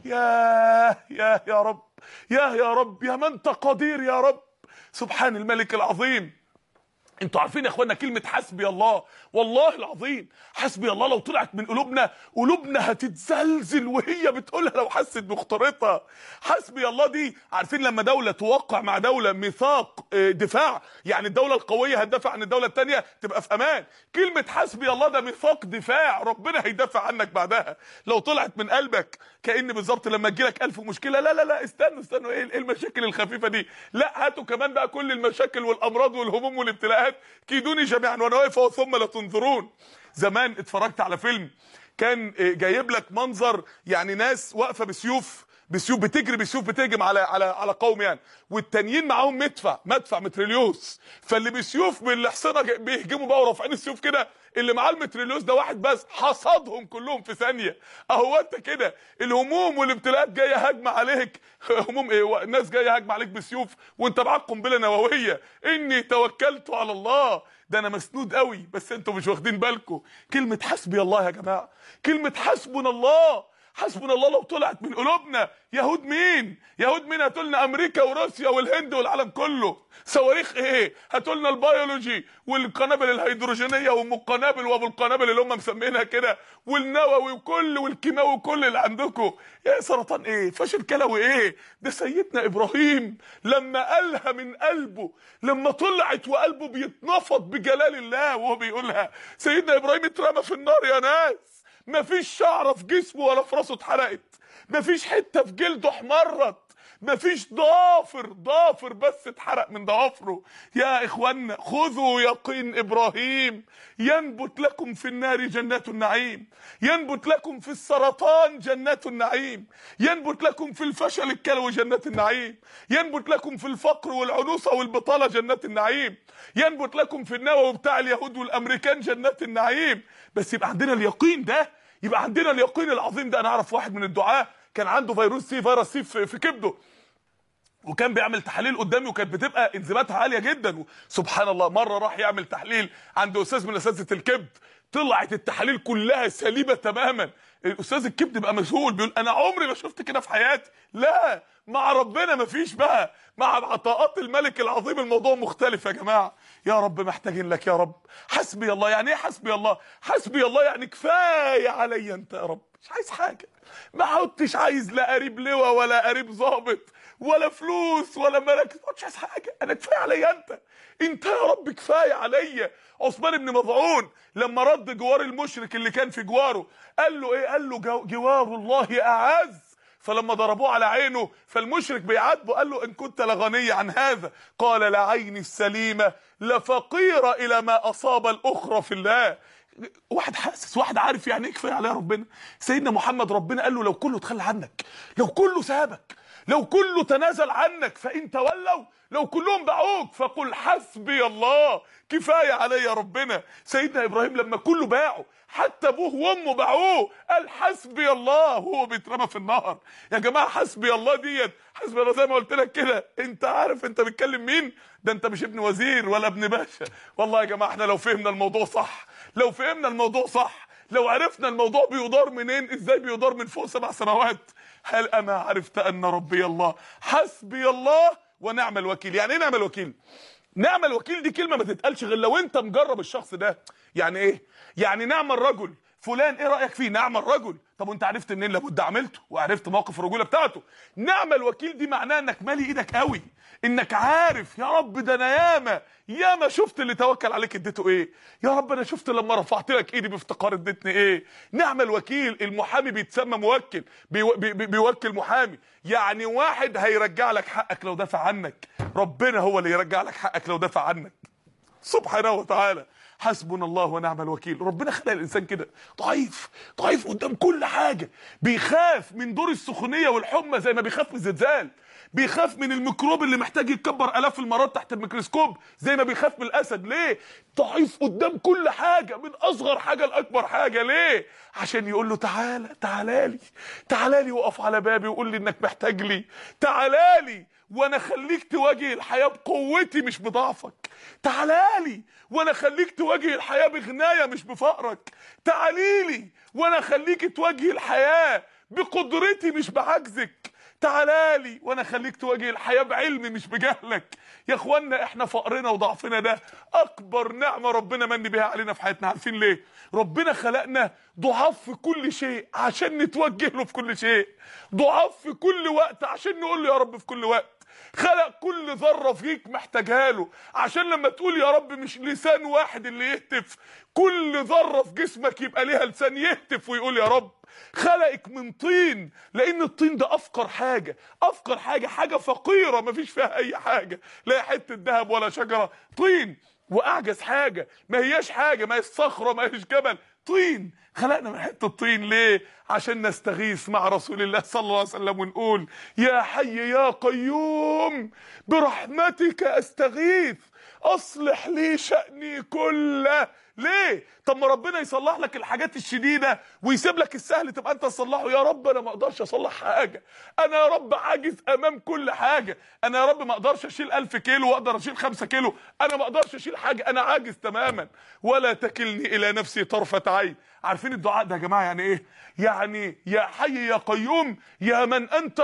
يا رب، يا رب، يا من انت قدير يا رب، سبحان الملك العظيم. انتوا عارفين يا اخوانا كلمه حسبي الله، والله العظيم حسبي الله لو طلعت من قلوبنا هتتزلزل وهي بتقولها لو حست بخطورتها. حسبي الله دي، عارفين لما دوله توقع مع دوله ميثاق دفاع، يعني الدوله القويه هتدافع عن الدوله الثانيه تبقى في امان. كلمه حسبي الله ده ميثاق دفاع، ربنا هيدافع عنك بعدها. لو طلعت من قلبك كأن بالظبط لما تجيلك 1000 مشكله، لا استنوا ايه المشاكل الخفيفه دي؟ لا هاتوا كمان بقى كل المشاكل والامراض والهموم والابتلاءات. كيدوني جميعا وانا واقف اهو ثم لا تنظرون. زمان اتفرجت على فيلم كان جايب لك منظر يعني ناس واقفه بسيوف بتجري بسيوف بتهجم على قوم يعني، والتانيين معاهم مدفع متريليوس، فاللي بسيوف بالحصنه بيهجموا بقى ورافعين السيوف كده، اللي معاه المتريليوس ده واحد بس حصدهم كلهم في ثانيه. اهو انت كده الهموم والابتلاءات جايه هجمه عليك، هموم ايه؟ الناس جايه هجمه عليك بسيوف وانت معاك قنبله نوويه. اني توكلت على الله، ده انا مسنود قوي، بس انتوا مش واخدين بالكم. كلمه حسبي الله يا جماعه، كلمه حسبنا الله، حسبنا الله لو طلعت من قلوبنا. يهود مين هاتولنا امريكا وروسيا والهند والعالم كله. صواريخ ايه؟ هاتولنا البيولوجي والقنابل الهيدروجينيه وام القنابل وابو القنابل اللي هم مسمينها كده، والنووي والكيماوي وكل اللي عندكم. يا سرطان ايه؟ فشل كلوي ايه؟ ده سيدنا ابراهيم لما قالها من قلبه، لما طلعت وقلبه بيتنفض بجلال الله وهو بيقولها، سيدنا ابراهيم اترمى في النار يا ناس، مفيش شعره في جسمه ولا في راسه اتحرقت، مفيش حته في جلده احمرت، مفيش ضافر بس اتحرق من ضوافره. يا اخوانا خذوا يقين ابراهيم، ينبت لكم في النار جنات النعيم، ينبت لكم في السرطان جنات النعيم، ينبت لكم في الفشل الكلوي جنات النعيم، ينبت لكم في الفقر والعنوسه والبطاله جنات النعيم، ينبت لكم في النووي بتاع اليهود والامريكان جنات النعيم. بس يبقى عندنا اليقين ده، يبقى عندنا اليقين العظيم ده. انا اعرف واحد من الدعاة كان عنده فيروس سي في كبده، وكان بيعمل تحاليل قدامي وكانت بتبقى انزيماتها عاليه جدا. سبحان الله، مره راح يعمل تحليل عند استاذ من اساتذه الكبد، طلعت التحاليل كلها سليمه تماما. الاستاذ الكبد بقى مذهول، بيقول انا عمري ما شفت كده في حياتي. لا، مع ربنا مفيش بقى، مع عطاءات الملك العظيم الموضوع مختلف يا جماعه. يا رب محتاجين لك يا رب. حسبي الله، يعني ايه حسبي الله؟ حسبي الله يعني كفايه عليا انت يا رب، مش عايز حاجه، ما عدتش عايز لا قريب لواء ولا قريب ظابط ولا فلوس ولا مراكز، ما عدتش عايز حاجه، انا كفايه عليا انت يا رب، كفايه عليا. عثمان بن مظعون لما رد جوار المشرك اللي كان في جواره، قال له ايه؟ قال له جوار الله اعز. فلما ضربوه على عينه فالمشرك بيعاتبه، قال له ان كنت لغني عن هذا، قال لعيني السليمه لفقيره الى ما اصاب الاخرى في الله. واحد حاسس، واحد عارف يعني ايه كفايه عليه ربنا. سيدنا محمد ربنا قال له لو كله تخلى عنك، لو كله سابك، لو كله تنازل عنك، فان تولوا، لو كلهم باعوك فقل حسبي الله، كفايه عليا ربنا. سيدنا ابراهيم لما كله باعه، حتى ابوه وامه باعوه، قال حسبي الله وهو بيترمى في النهر. يا جماعه حسبي الله ديت، حسبي الله زي ما قلت لك كده، انت عارف انت بتكلم مين؟ ده انت مش ابن وزير ولا ابن باشا. والله يا جماعه احنا لو فهمنا الموضوع صح، لو فهمنا الموضوع صح، لو عرفنا الموضوع بيدار منين، ازاي بيدار من فوق 7 سماوات. هل اما عرفت ان ربي الله حسبي الله ونعم الوكيل؟ يعني ايه نعم الوكيل؟ نعم الوكيل دي كلمه ما تتقالش غير لو انت مجرب الشخص ده. يعني ايه؟ يعني نعم الرجل فلان، ايه رايك فيه؟ نعم الرجل. طب وانت عرفت منين؟ لابد عملته وعرفت موقف الرجوله بتاعته. نعم الوكيل دي معناها انك مالي ايدك قوي، انك عارف يا رب ده انا ياما شفت اللي توكل عليك اديته ايه، يا رب انا شفت لما رفعت لك ايدي بافتقار اديتني ايه. نعم الوكيل. المحامي بيتسمى موكل، بيوكل محامي، يعني واحد هيرجع لك حقك لو دافع عنك، ربنا هو اللي يرجع لك حقك لو دافع عنك سبحانه وتعالى. حسبنا الله ونعم الوكيل. ربنا خلق الانسان كده ضعيف قدام كل حاجه، بيخاف من دور السخونيه والحمى زي ما بيخاف من الزلزال، بيخاف من الميكروب اللي محتاج يتكبر الاف المرات تحت الميكروسكوب زي ما بيخاف من الاسد. ليه؟ ضعيف قدام كل حاجه، من اصغر حاجه لاكبر حاجه. ليه؟ عشان يقول له تعالى لي وقف على بابي وقول لي انك محتاج لي، تعالى لي وانا خليك تواجه الحياه بقوتي مش بضعفك، تعالى لي وانا خليك تواجه الحياه بغنايه مش بفقرك، تعالي لي وانا خليك تواجه الحياه بقدرتي مش بعجزك، تعالى لي وانا خليك تواجه الحياه بعلمي مش بجهلك. يا اخوانا احنا فقرنا وضعفنا ده اكبر نعمه ربنا من بيها علينا في حياتنا. عارفين ليه؟ ربنا خلقنا ضعاف في كل شيء عشان نتوجه له في كل شيء، ضعاف في كل وقت عشان نقول له يا رب في كل وقت. خلق كل ذره فيك محتاجها له عشان لما تقول يا رب مش لسان واحد اللي يهتف، كل ذره في جسمك يبقى ليها لسان يهتف ويقول يا رب. خلقك من طين، لان الطين ده افقر حاجه، حاجه فقيره مفيش فيها اي حاجه، لا حته ذهب ولا شجره، طين. واعجز حاجه ما هياش حاجه، ما هيش صخره ما هيش جبل، طين. خلقنا من حته طين ليه؟ عشان نستغيث مع رسول الله صلى الله عليه وسلم ونقول يا حي يا قيوم برحمتك استغيث اصلح لي شأني كله. ليه؟ طب ما ربنا يصلح لك الحاجات الشديده ويسيب لك السهل تبقى انت تصلحه. يا رب انا ما اقدرش اصلح حاجه، انا يا رب عاجز امام كل حاجه، انا يا رب ما اقدرش اشيل 1000 كيلو واقدر اشيل 5 كيلو، انا ما اقدرش اشيل حاجه، انا عاجز تماما. ولا تكلني الى نفسي طرفه عين. عارفين الدعاء ده يا جماعه يعني ايه؟ يعني يا حي يا قيوم يا من انت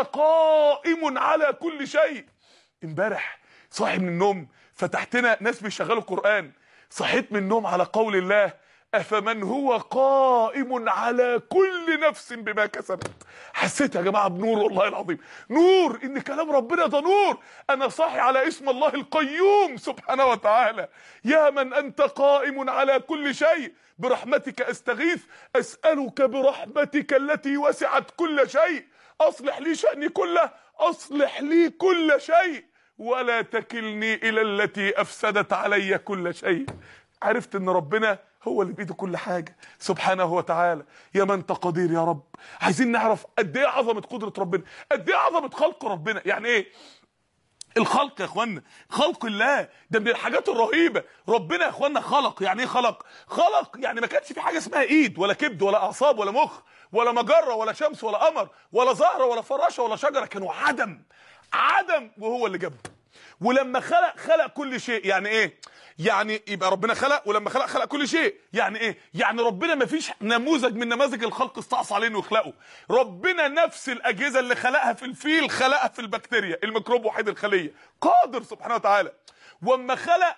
قائم على كل شيء. امبارح صاحي من النوم فتحتنا ناس بيشغلوا قرآن، صحيت من النوم على قول الله افمن هو قائم على كل نفس بما كسبت. حسيت يا جماعه بنور والله العظيم، نور، ان كلام ربنا ده نور. انا صاحي على اسم الله القيوم سبحانه وتعالى. يا من انت قائم على كل شيء برحمتك استغيث اسالك برحمتك التي وسعت كل شيء اصلح لي شأني كله، اصلح لي كل شيء ولا تكلني الى التي افسدت علي كل شيء. عرفت ان ربنا هو اللي بايده كل حاجه سبحانه وتعالى. يا من تقدير يا رب. عايزين نعرف قد ايه عظمه قدره ربنا، قد ايه عظمه خلق ربنا. يعني ايه الخلق يا اخوانا؟ خلق الله ده من الحاجات الرهيبه. ربنا يا اخوانا خلق. يعني ايه خلق؟ خلق يعني ما كانش في حاجه اسمها ايد ولا كبد ولا اعصاب ولا مخ ولا مجره ولا شمس ولا قمر ولا زهره ولا فراشه ولا شجره، كانوا عدم وهو اللي جابهم. ولما خلق كل شيء. يعني ايه؟ يعني يبقى ربنا خلق، ولما خلق كل شيء. يعني ايه؟ يعني ربنا ما فيش نموذج من نماذج الخلق استعصى عليه انه يخلقه. ربنا نفس الاجهزه اللي خلقها في الفيل خلقها في البكتيريا، الميكروب وحيد الخليه. قادر سبحانه وتعالى. واما خلق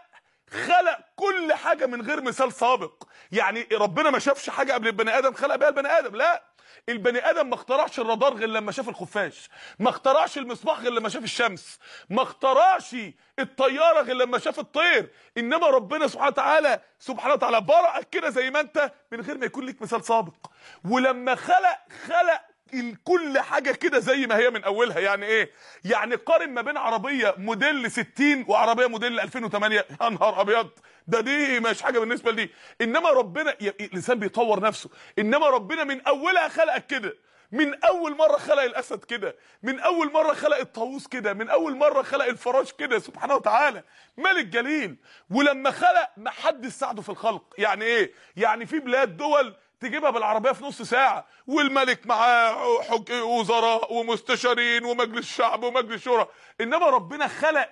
كل حاجه من غير مثال سابق. يعني ربنا ما شافش حاجه قبل البني ادم خلق بيها البني ادم، لا. البني ادم ما اخترعش الرادار غير لما شاف الخفاش، ما اخترعش المصباح غير لما شاف الشمس، ما اخترعش الطياره غير لما شاف الطير. انما ربنا سبحانه وتعالى برأك كده زي ما انت من غير ما يكون لك مثال سابق. ولما خلق كل حاجه كده زي ما هي من اولها. يعني ايه؟ يعني قارن ما بين عربيه موديل 60 وعربيه موديل 2008. يا نهار ابيض، دي مش حاجه بالنسبه لدي. انما ربنا الانسان بيطور نفسه، انما ربنا من اولها خلقك كده. من اول مره خلق الاسد كده، من اول مره خلق الطاووس كده، من اول مره خلق الفراش كده سبحانه وتعالى. ملك جليل. ولما خلق ما حد ساعده في الخلق. يعني ايه؟ يعني في بلاد دول تجيبها بالعربيه في نص ساعه، والملك معاه وزراء ومستشارين ومجلس شعب ومجلس شورى. انما ربنا خلق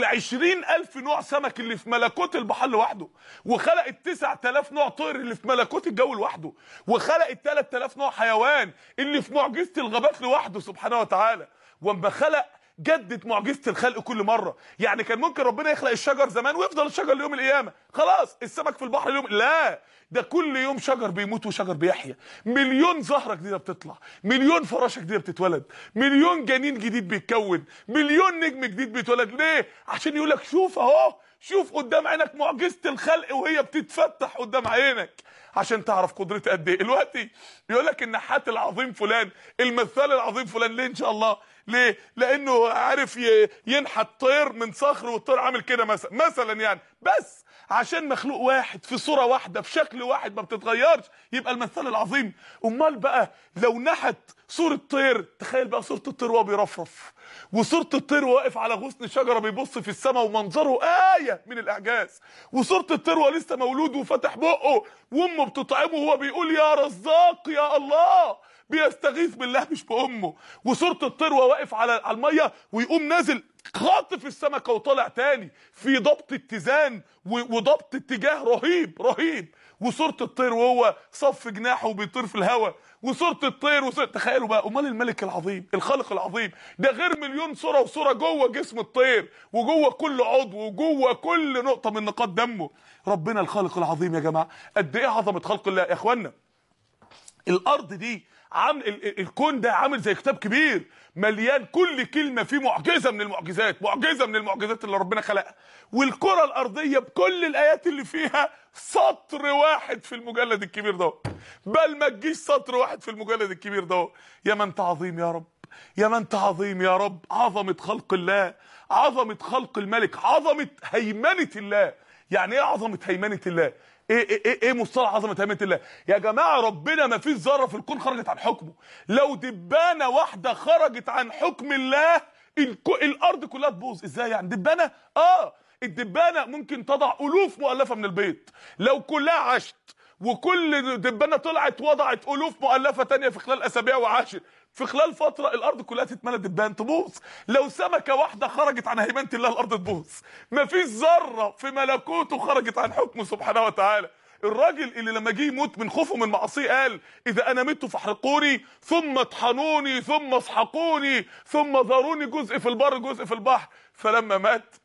20,000 نوع سمك اللي في ملكوت البحر لوحده، وخلق 9,000 نوع طير اللي في ملكوت الجو لوحده، وخلق 3,000 نوع حيوان اللي في معجزه الغابات لوحده سبحانه وتعالى. واما خلق جدد معجزه الخلق كل مره. يعني كان ممكن ربنا يخلق الشجر زمان ويفضل الشجر ليوم القيامه، خلاص السمك في البحر اليوم، لا، ده كل يوم شجر بيموت وشجر بيحيا. مليون زهره جديده بتطلع، مليون فراشه جديده بتتولد، مليون جنين جديد بيتكون، مليون نجم جديد بيتولد. ليه؟ عشان يقول لك شوف اهو، شوف قدام عينك معجزه الخلق وهي بتتفتح قدام عينك عشان تعرف قدرتي قد ايه. دلوقتي يقول لك النحات العظيم فلان، المثال العظيم فلان. ليه ان شاء الله؟ ليه؟ لانه عارف ينحت طير من صخر، والطير عامل كده مثلا يعني، بس عشان مخلوق واحد في صوره واحده في شكل واحد ما بتتغيرش يبقى المثال العظيم. امال بقى لو نحت صوره طير، تخيل بقى صوره الطير وهو بيرفرف، وصوره الطير واقف على غصن شجره بيبص في السماء ومنظره ايه من الاعجاز، وصوره الطير وهو لسه مولود وفتح بقه وامه بتطعمه وهو بيقول يا رزاق يا الله، بيستغيث بالله مش بامه، وصوره الطير وهو واقف على الميه ويقوم نازل خاطف السمكه وطالع تاني في ضبط اتزان وضبط اتجاه رهيب. وصوره الطير وهو صف جناحه وبيطير في الهواء، وصوره الطير تخيلوا بقى. امال الملك العظيم الخالق العظيم ده غير مليون صوره وصوره جوه جسم الطير وجوه كل عضو وجوه كل نقطه من نقاط دمه. ربنا الخالق العظيم يا جماعه، قد ايه عظمه خلق الله يا اخوانا. الارض دي الكون ده عامل زي كتاب كبير مليان كل كلمه فيه معجزه من المعجزات اللي ربنا خلقها. والكره الارضيه بكل الايات اللي فيها سطر واحد في المجلد الكبير ده، بل ما تجيش سطر واحد في المجلد الكبير ده. يا من انت عظيم يا رب، يا من انت عظيم يا رب. عظمه خلق الله، عظمه خلق الملك، عظمه هيمنه الله. يعني ايه عظمه هيمنه الله؟ ايه مصطلح عظمه هيمنه الله يا جماعه؟ ربنا ما فيش ذره في الكون خرجت عن حكمه. لو دبانه واحده خرجت عن حكم الله الارض كلها تبوظ. ازاي يعني دبانه؟ الدبانه ممكن تضع الوف مؤلفه من البيض، لو كلها عاشت وكل دبانه طلعت وضعت الوف مؤلفه تانية في خلال اسابيع وعاشت، في خلال فتره الارض كلها تتملى دبان تبوظ. لو سمكه واحده خرجت عن هيمنه الله الارض تبوظ. مفيش ذره في ملكوته خرجت عن حكمه سبحانه وتعالى. الراجل اللي لما جه يموت من خوفه من معصيه قال اذا انا مت فاحرقوني ثم اطحنوني ثم اسحقوني ثم ذروني جزء في البر جزء في البحر. فلما مات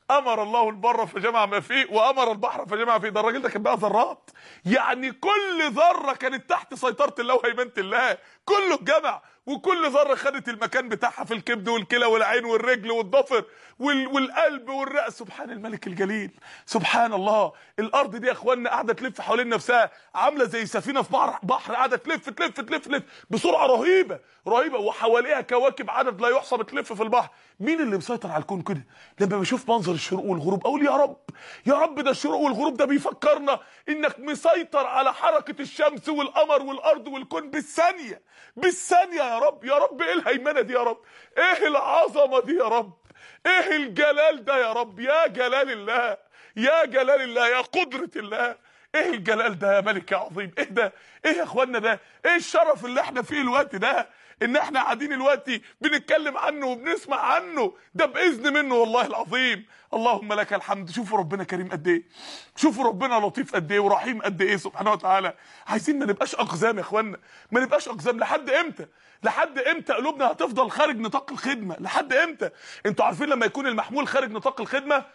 امر الله البر فجمع ما فيه وامر البحر فجمع فيه. ده الراجل ده كان بقى ذرات، يعني كل ذره كانت تحت سيطره الله وهيمنه الله، كله اتجمع، وكل ذره خدت المكان بتاعها في الكبد والكلى والعين والرجل والضفر والقلب والرأس. سبحان الملك الجليل، سبحان الله. الارض دي يا اخوانا قاعده تلف حوالين نفسها، عامله زي سفينه في بحر قاعده تلف تلف تلف تلف بسرعه رهيبه رهيبه، وحواليها كواكب عدد لا يحصى بتلف في البحر. مين اللي مسيطر على الكون كده؟ لما بشوف منظر الشروق والغروب اقول يا رب، يا رب، ده الشروق والغروب ده بيفكرنا انك مسيطر على حركه الشمس والقمر والارض والكون بالثانيه بالثانيه. يا رب، يا رب، ايه الهيمنه دي يا رب؟ ايه العظمه دي يا رب؟ ايه الجلال ده يا رب؟ يا جلال الله، يا جلال الله، يا قدرة الله، ايه الجلال ده يا ملك يا عظيم؟ ايه ده؟ ايه يا اخوانا ده؟ ايه الشرف اللي احنا فيه الوقت ده؟ ان احنا قاعدين الوقت بنتكلم عنه وبنسمع عنه، ده باذن منه والله العظيم. اللهم لك الحمد. شوفوا ربنا كريم قد ايه، شوفوا ربنا لطيف قد ايه ورحيم قد ايه سبحانه وتعالى. عايزين ما نبقاش اقزام يا اخوانا، ما نبقاش اقزام. لحد امتى؟ لحد امتى قلوبنا هتفضل خارج نطاق الخدمه؟ لحد امتى؟ انتوا عارفين لما يكون المحمول خارج نطاق الخدمه،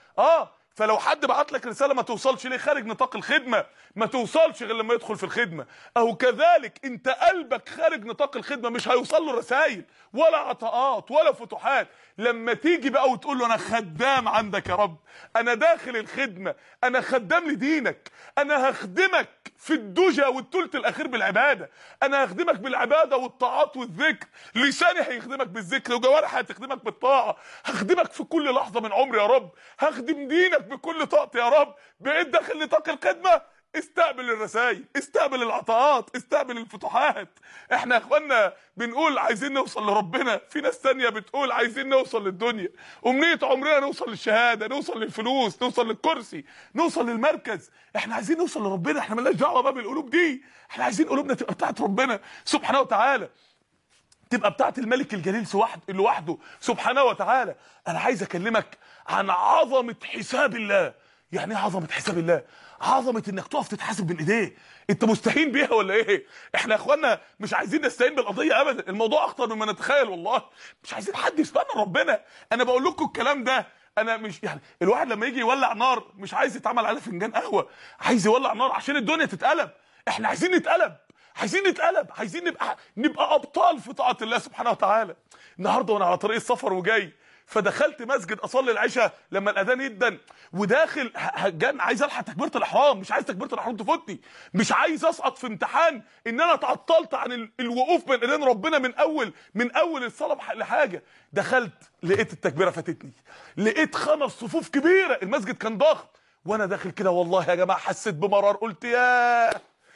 فلو حد بعت لك رساله ما توصلش ليه؟ خارج نطاق الخدمه، ما توصلش غير لما يدخل في الخدمه. او كذلك انت قلبك خارج نطاق الخدمه، مش هيوصل له رسائل ولا عطاءات ولا فتوحات. لما تيجي بقى وتقول له انا خدام عندك يا رب، انا داخل الخدمه، انا خدام لدينك، انا هخدمك في الدجى والثلث الاخير بالعباده، انا هخدمك بالعباده والطاعات والذكر، لساني هيخدمك بالذكر وجوارحي هتخدمك بالطاعه، هخدمك في كل لحظه من عمري يا رب، هخدم دينك بكل طاقتي يا رب. بقيت داخل نطاق الخدمه، استقبل الرسائل، استقبل العطاءات، استقبل الفتوحات. احنا يا اخوانا بنقول عايزين نوصل لربنا، في ناس تانية بتقول عايزين نوصل للدنيا، امنية عمرنا نوصل للشهادة، نوصل للفلوس، نوصل للكرسي، نوصل للمركز. احنا عايزين نوصل لربنا، احنا مالناش دعوة بقى بالقلوب دي، احنا عايزين قلوبنا تبقى بتاعت ربنا سبحانه وتعالى، تبقى بتاعت الملك الجليل لوحده سبحانه وتعالى. انا عايز اكلمك عن عظمة حساب الله. يعني ايه عظمة حساب الله؟ عظمة انك تقف تتحاسب بين ايديه. انت مستهين بيها ولا ايه؟ احنا يا اخوانا مش عايزين نستهين بالقضية ابدا، الموضوع اخطر مما نتخيل والله. مش عايزين حد يسبقنا ربنا. انا بقول لكم الكلام ده، انا مش يعني الواحد لما يجي يولع نار مش عايز يتعمل على فنجان قهوة، عايز يولع نار عشان الدنيا تتقلب. احنا عايزين نتقلب، عايزين نتقلب، عايزين نبقى ابطال في طاعة الله سبحانه وتعالى. النهارده وانا على طريق السفر وجاي، فدخلت مسجد اصلي العشاء لما الاذان يدن، وداخل عايز الحق تكبيره الاحرام، مش عايز تكبيره الاحرام تفوتني، مش عايز اسقط في امتحان ان انا اتعطلت عن الوقوف بين ايدين ربنا من اول الصلاه لحاجه. دخلت لقيت التكبيره فاتتني، لقيت 5 صفوف كبيره، المسجد كان ضخم، وانا داخل كده والله يا جماعه حسيت بمرار، قلت يا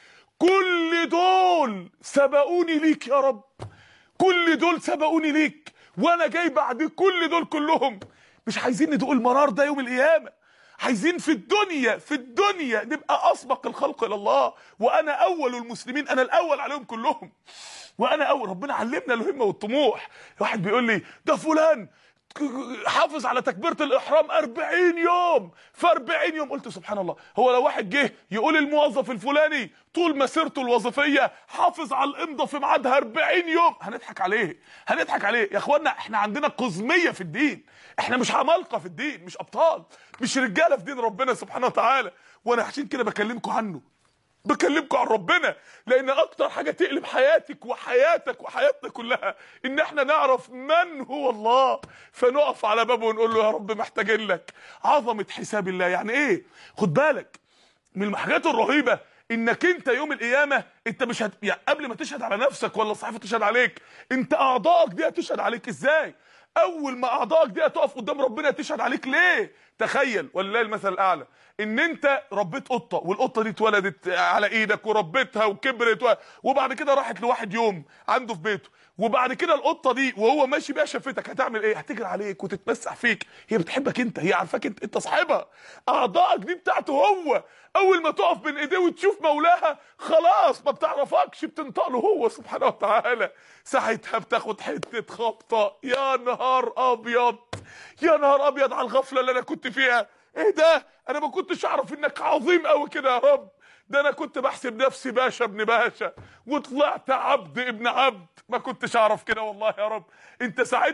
كل دول سبقوني ليك يا رب، كل دول سبقوني ليك، وانا جاي بعد كل دول كلهم. مش عايزين ندوق المرار ده يوم القيامه، عايزين في الدنيا نبقى اسبق الخلق الى الله، وانا اول المسلمين، انا الاول عليهم كلهم، وانا اول. ربنا علمنا الهمه والطموح. واحد بيقول لي ده فلان حافظ على تكبيره الاحرام 40 يوم، في 40 يوم قلت سبحان الله. هو لو واحد جه يقول الموظف الفلاني طول مسيرته الوظيفيه حافظ على الامضه في ميعادها 40 يوم، هنضحك عليه، هنضحك عليه يا اخوانا. احنا عندنا قزميه في الدين، احنا مش عمالقه في الدين، مش ابطال، مش رجاله في دين ربنا سبحانه وتعالى. وانا عشان كده بكلمكم عنه، بكلمكم عن ربنا، لان اكتر حاجه تقلب حياتك وحياتك وحياتنا كلها ان احنا نعرف من هو الله، فنقف على بابه ونقول له يا رب محتاجين لك. عظمه حساب الله يعني ايه؟ خد بالك من الحاجات الرهيبه انك انت يوم القيامه انت مش يعني قبل ما تشهد على نفسك ولا الصحيفه تشهد عليك، انت اعضائك دي هتشهد عليك ازاي؟ اول ما اعضائك دي هتقف قدام ربنا تشهد عليك ليه؟ تخيل ولله المثل الاعلى ان انت ربيت قطه، والقطه دي اتولدت على ايدك وربيتها وكبرت وبعد كده راحت لواحد يوم عنده في بيته، وبعد كده القطه دي وهو ماشي بيها شافتك، هتعمل ايه؟ هتجري عليك وتتمسح فيك. هي بتحبك انت، هي عارفاك انت صاحبها، اعضائك دي بتاعته هو. اول ما تقف بين ايديه وتشوف مولاها خلاص ما بتعرفكش، بتنطق له هو سبحانه وتعالى. ساعتها بتاخد حته خبطه، يا نهار ابيض، يا نهار ابيض على الغفله اللي انا كنت فيها. ايه ده؟ انا ما كنتش اعرف انك عظيم قوي كده يا رب، ده انا كنت بحسب نفسي باشا ابن باشا وطلعت عبد ابن عبد، ما كنتش اعرف كده والله يا رب. انت ساعتها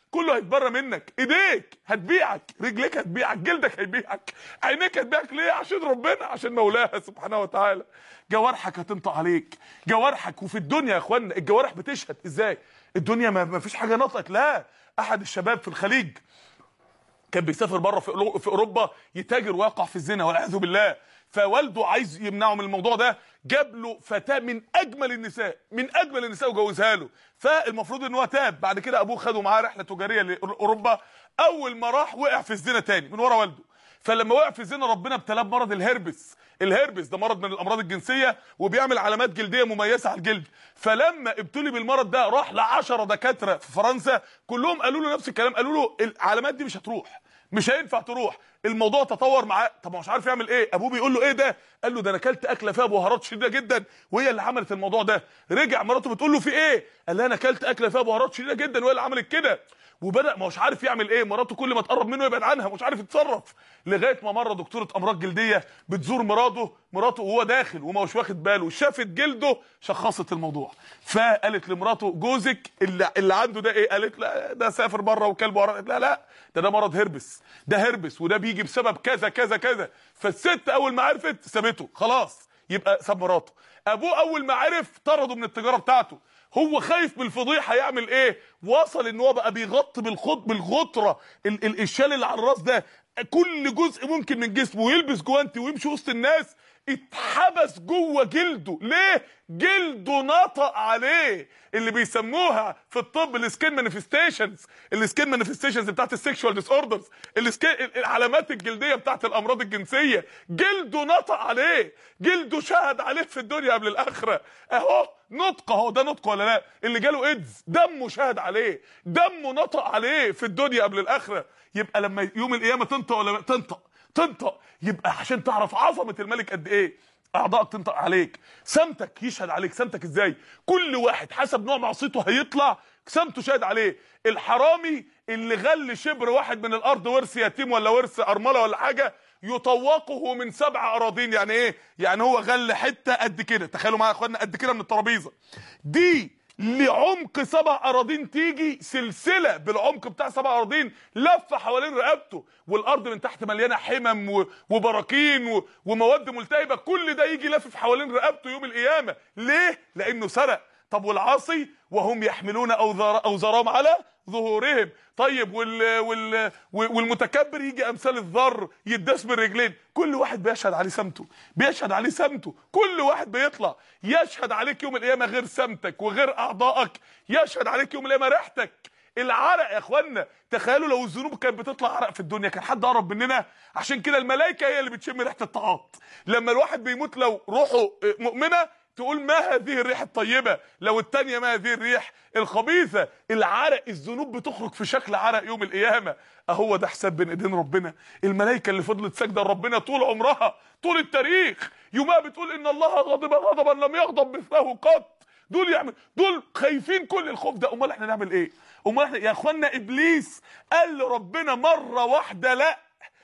كله هيتبرى منك، ايديك هتبيعك، رجليك هتبيعك، جلدك هيبيعك، عينيك هتبيعك. ليه؟ عشان ربنا، عشان مولاها سبحانه وتعالى. جوارحك هتنطق عليك، جوارحك. وفي الدنيا يا اخوانا الجوارح بتشهد ازاي؟ الدنيا ما فيش حاجه نطقت. لا، احد الشباب في الخليج كان بيسافر بره في اوروبا يتاجر ويقع في الزنا والعياذ بالله، فوالده عايز يمنعه من الموضوع ده، جاب له فتاه من اجمل النساء، من اجمل النساء وجوزها له. فالمفروض ان هو تاب، بعد كده ابوه خده معاه رحله تجاريه لاوروبا. اول ما راح وقع في الزنا تاني من ورا والده. فلما وقع في الزنا ربنا ابتلاه بمرض الهربس. الهربس ده مرض من الامراض الجنسيه وبيعمل علامات جلديه مميزه على الجلد. فلما ابتلي بالمرض ده راح ل10 دكاتره في فرنسا، كلهم قالوا له نفس الكلام، قالوا له العلامات دي مش هتروح، مش هينفع تروح. الموضوع تطور معاه. طب ما مش عارف يعمل ايه. ابوه بيقول له ايه ده؟ قال له ده انا اكلت اكله فيها بهارات شديده جدا وهي اللي عملت الموضوع ده. رجع مراته بتقول له في ايه؟ قال لها انا اكلت اكله فيها بهارات شديده جدا وهي اللي عملت كده. وبدا مش عارف يعمل ايه، مراته كل ما تقرب منه يبعد عنها، مش عارف يتصرف. لغايه ما مره دكتوره امراض جلديه بتزور مراته وهو داخل وما هوش واخد باله، شافت جلده، شخصت الموضوع. فقالت لمراته جوزك اللي عنده ده ايه؟ قالت لا ده سافر بره وكلبه ورا. قالت لا ده مرض هربس، ده هربس وده بيجي بسبب كذا كذا كذا. فالست اول ما عرفت سابته خلاص، يبقى ساب مراته. ابوه اول ما عرف طرده من التجاره بتاعته. هو خايف من الفضيحه، يعمل ايه؟ وصل ان هو بقى بيغطي بالغطره الشال اللي على الراس ده كل جزء ممكن من جسمه، ويلبس جوانتي ويمشي وسط الناس. اتحبس جوه جلده. ليه؟ جلده نطق عليه. اللي بيسموها في الطب السكين مانيفستيشنز، السكين مانيفستيشنز بتاعت السكشوال ديس اوردرز، العلامات الجلديه بتاعت الامراض الجنسيه. جلده نطق عليه، جلده شهد عليه في الدنيا قبل الاخره. اهو نطق، اهو ده نطق ولا لا؟ اللي جاله ايدز دمه شهد عليه، دمه نطق عليه في الدنيا قبل الاخره. يبقى لما يوم القيامه تنطق ولا تنطق، يبقى عشان تعرف عظمه الملك قد ايه. اعضائك تنطق عليك، سمتك يشهد عليك. سمتك ازاي؟ كل واحد حسب نوع معصيته هيطلع سمته شاهد عليه. الحرامي اللي غل شبر واحد من الارض، ورث يتيم ولا ورث ارمله ولا حاجه، يطوقه من 7 اراضين. يعني ايه؟ يعني هو غل حته قد كده، تخيلوا معايا يا اخوانا، قد كده من الترابيزه دي لعمق 7 اراضين، تيجي سلسله بالعمق بتاع 7 اراضين لفه حوالين رقبته، والارض من تحت مليانه حمم وبراكين ومواد ملتهبه. كل ده يجي لافف حوالين رقبته يوم القيامه. ليه؟ لانه سرق. طب والعاصي وهم يحملون اوزارهم على ظهورهم. طيب والمتكبر يجي امثال الذر يداس بالرجلين. كل واحد بيشهد عليه سمته، بيشهد عليه سمته. كل واحد بيطلع يشهد عليك يوم القيامه غير سمتك وغير اعضائك، يشهد عليك يوم القيامه ريحتك، العرق. يا اخوانا تخيلوا لو الذنوب كانت بتطلع عرق في الدنيا كان حد قرب مننا. عشان كده الملائكه هي اللي بتشم ريحه الطاعات. لما الواحد بيموت لو روحه مؤمنه تقول ما هذه الريح الطيبه، لو التانيه ما هذه الريح الخبيثه. العرق، الذنوب بتخرج في شكل عرق يوم القيامه. اهو ده حساب بين ايدين ربنا. الملائكه اللي فضلت ساجده لربنا طول عمرها، طول التاريخ، يومها بتقول ان الله غضب غضبا لم يغضب مثله قط. دول خايفين كل الخوف ده. امال احنا نعمل ايه؟ امال احنا يا اخوانا، ابليس قال لربنا مره واحده لا.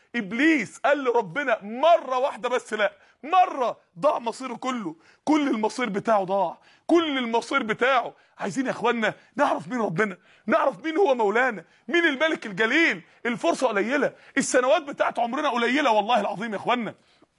ابليس قال لربنا مره واحده بس لا. مره ضاع مصيره كله، كل المصير بتاعه ضاع، كل المصير بتاعه. عايزين يا اخوانا نعرف مين ربنا، نعرف مين هو مولانا، مين الملك الجليل. الفرصه قليله، السنوات بتاعت عمرنا قليله والله العظيم يا اخوانا.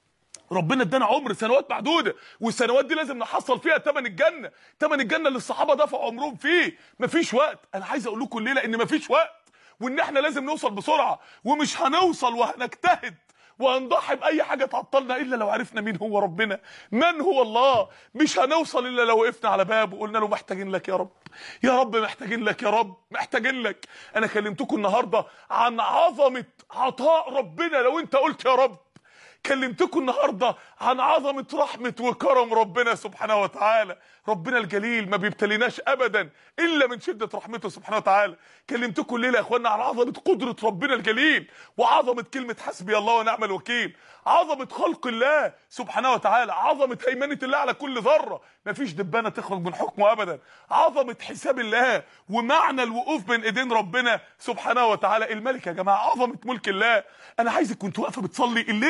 ربنا ادانا عمر سنوات معدوده، والسنوات دي لازم نحصل فيها ثمن الجنه، ثمن الجنه اللي الصحابه دفعوا عمرهم فيه. مفيش وقت. انا عايز اقول لكم الليله ان مفيش وقت، وان احنا لازم نوصل بسرعه، ومش هنوصل وهنجتهد وهنضحي باي حاجه تعطلنا الا لو عرفنا مين هو ربنا، من هو الله. مش هنوصل الا لو وقفنا على بابه وقلنا له محتاجين لك يا رب، يا رب محتاجين لك، يا رب محتاجين لك. انا كلمتكم النهارده عن عظمه عطاء ربنا لو انت قلت يا رب. كلمتكم النهارده عن عظمه رحمه وكرم ربنا سبحانه وتعالى. ربنا الجليل ما بيبتليناش ابدا الا من شده رحمته سبحانه وتعالى. كلمتكم الليله يا اخوانا عن عظمه قدره ربنا الجليل، وعظمه كلمه حسبي الله ونعم الوكيل، عظمه خلق الله سبحانه وتعالى، عظمه هيمنه الله على كل ذره، مفيش دبانه تخرج من حكمه ابدا، عظمه حساب الله ومعنى الوقوف بين ايدين ربنا سبحانه وتعالى. الملك يا جماعه، عظمه ملك الله. انا عايزك وانت واقفه بتصلي الليله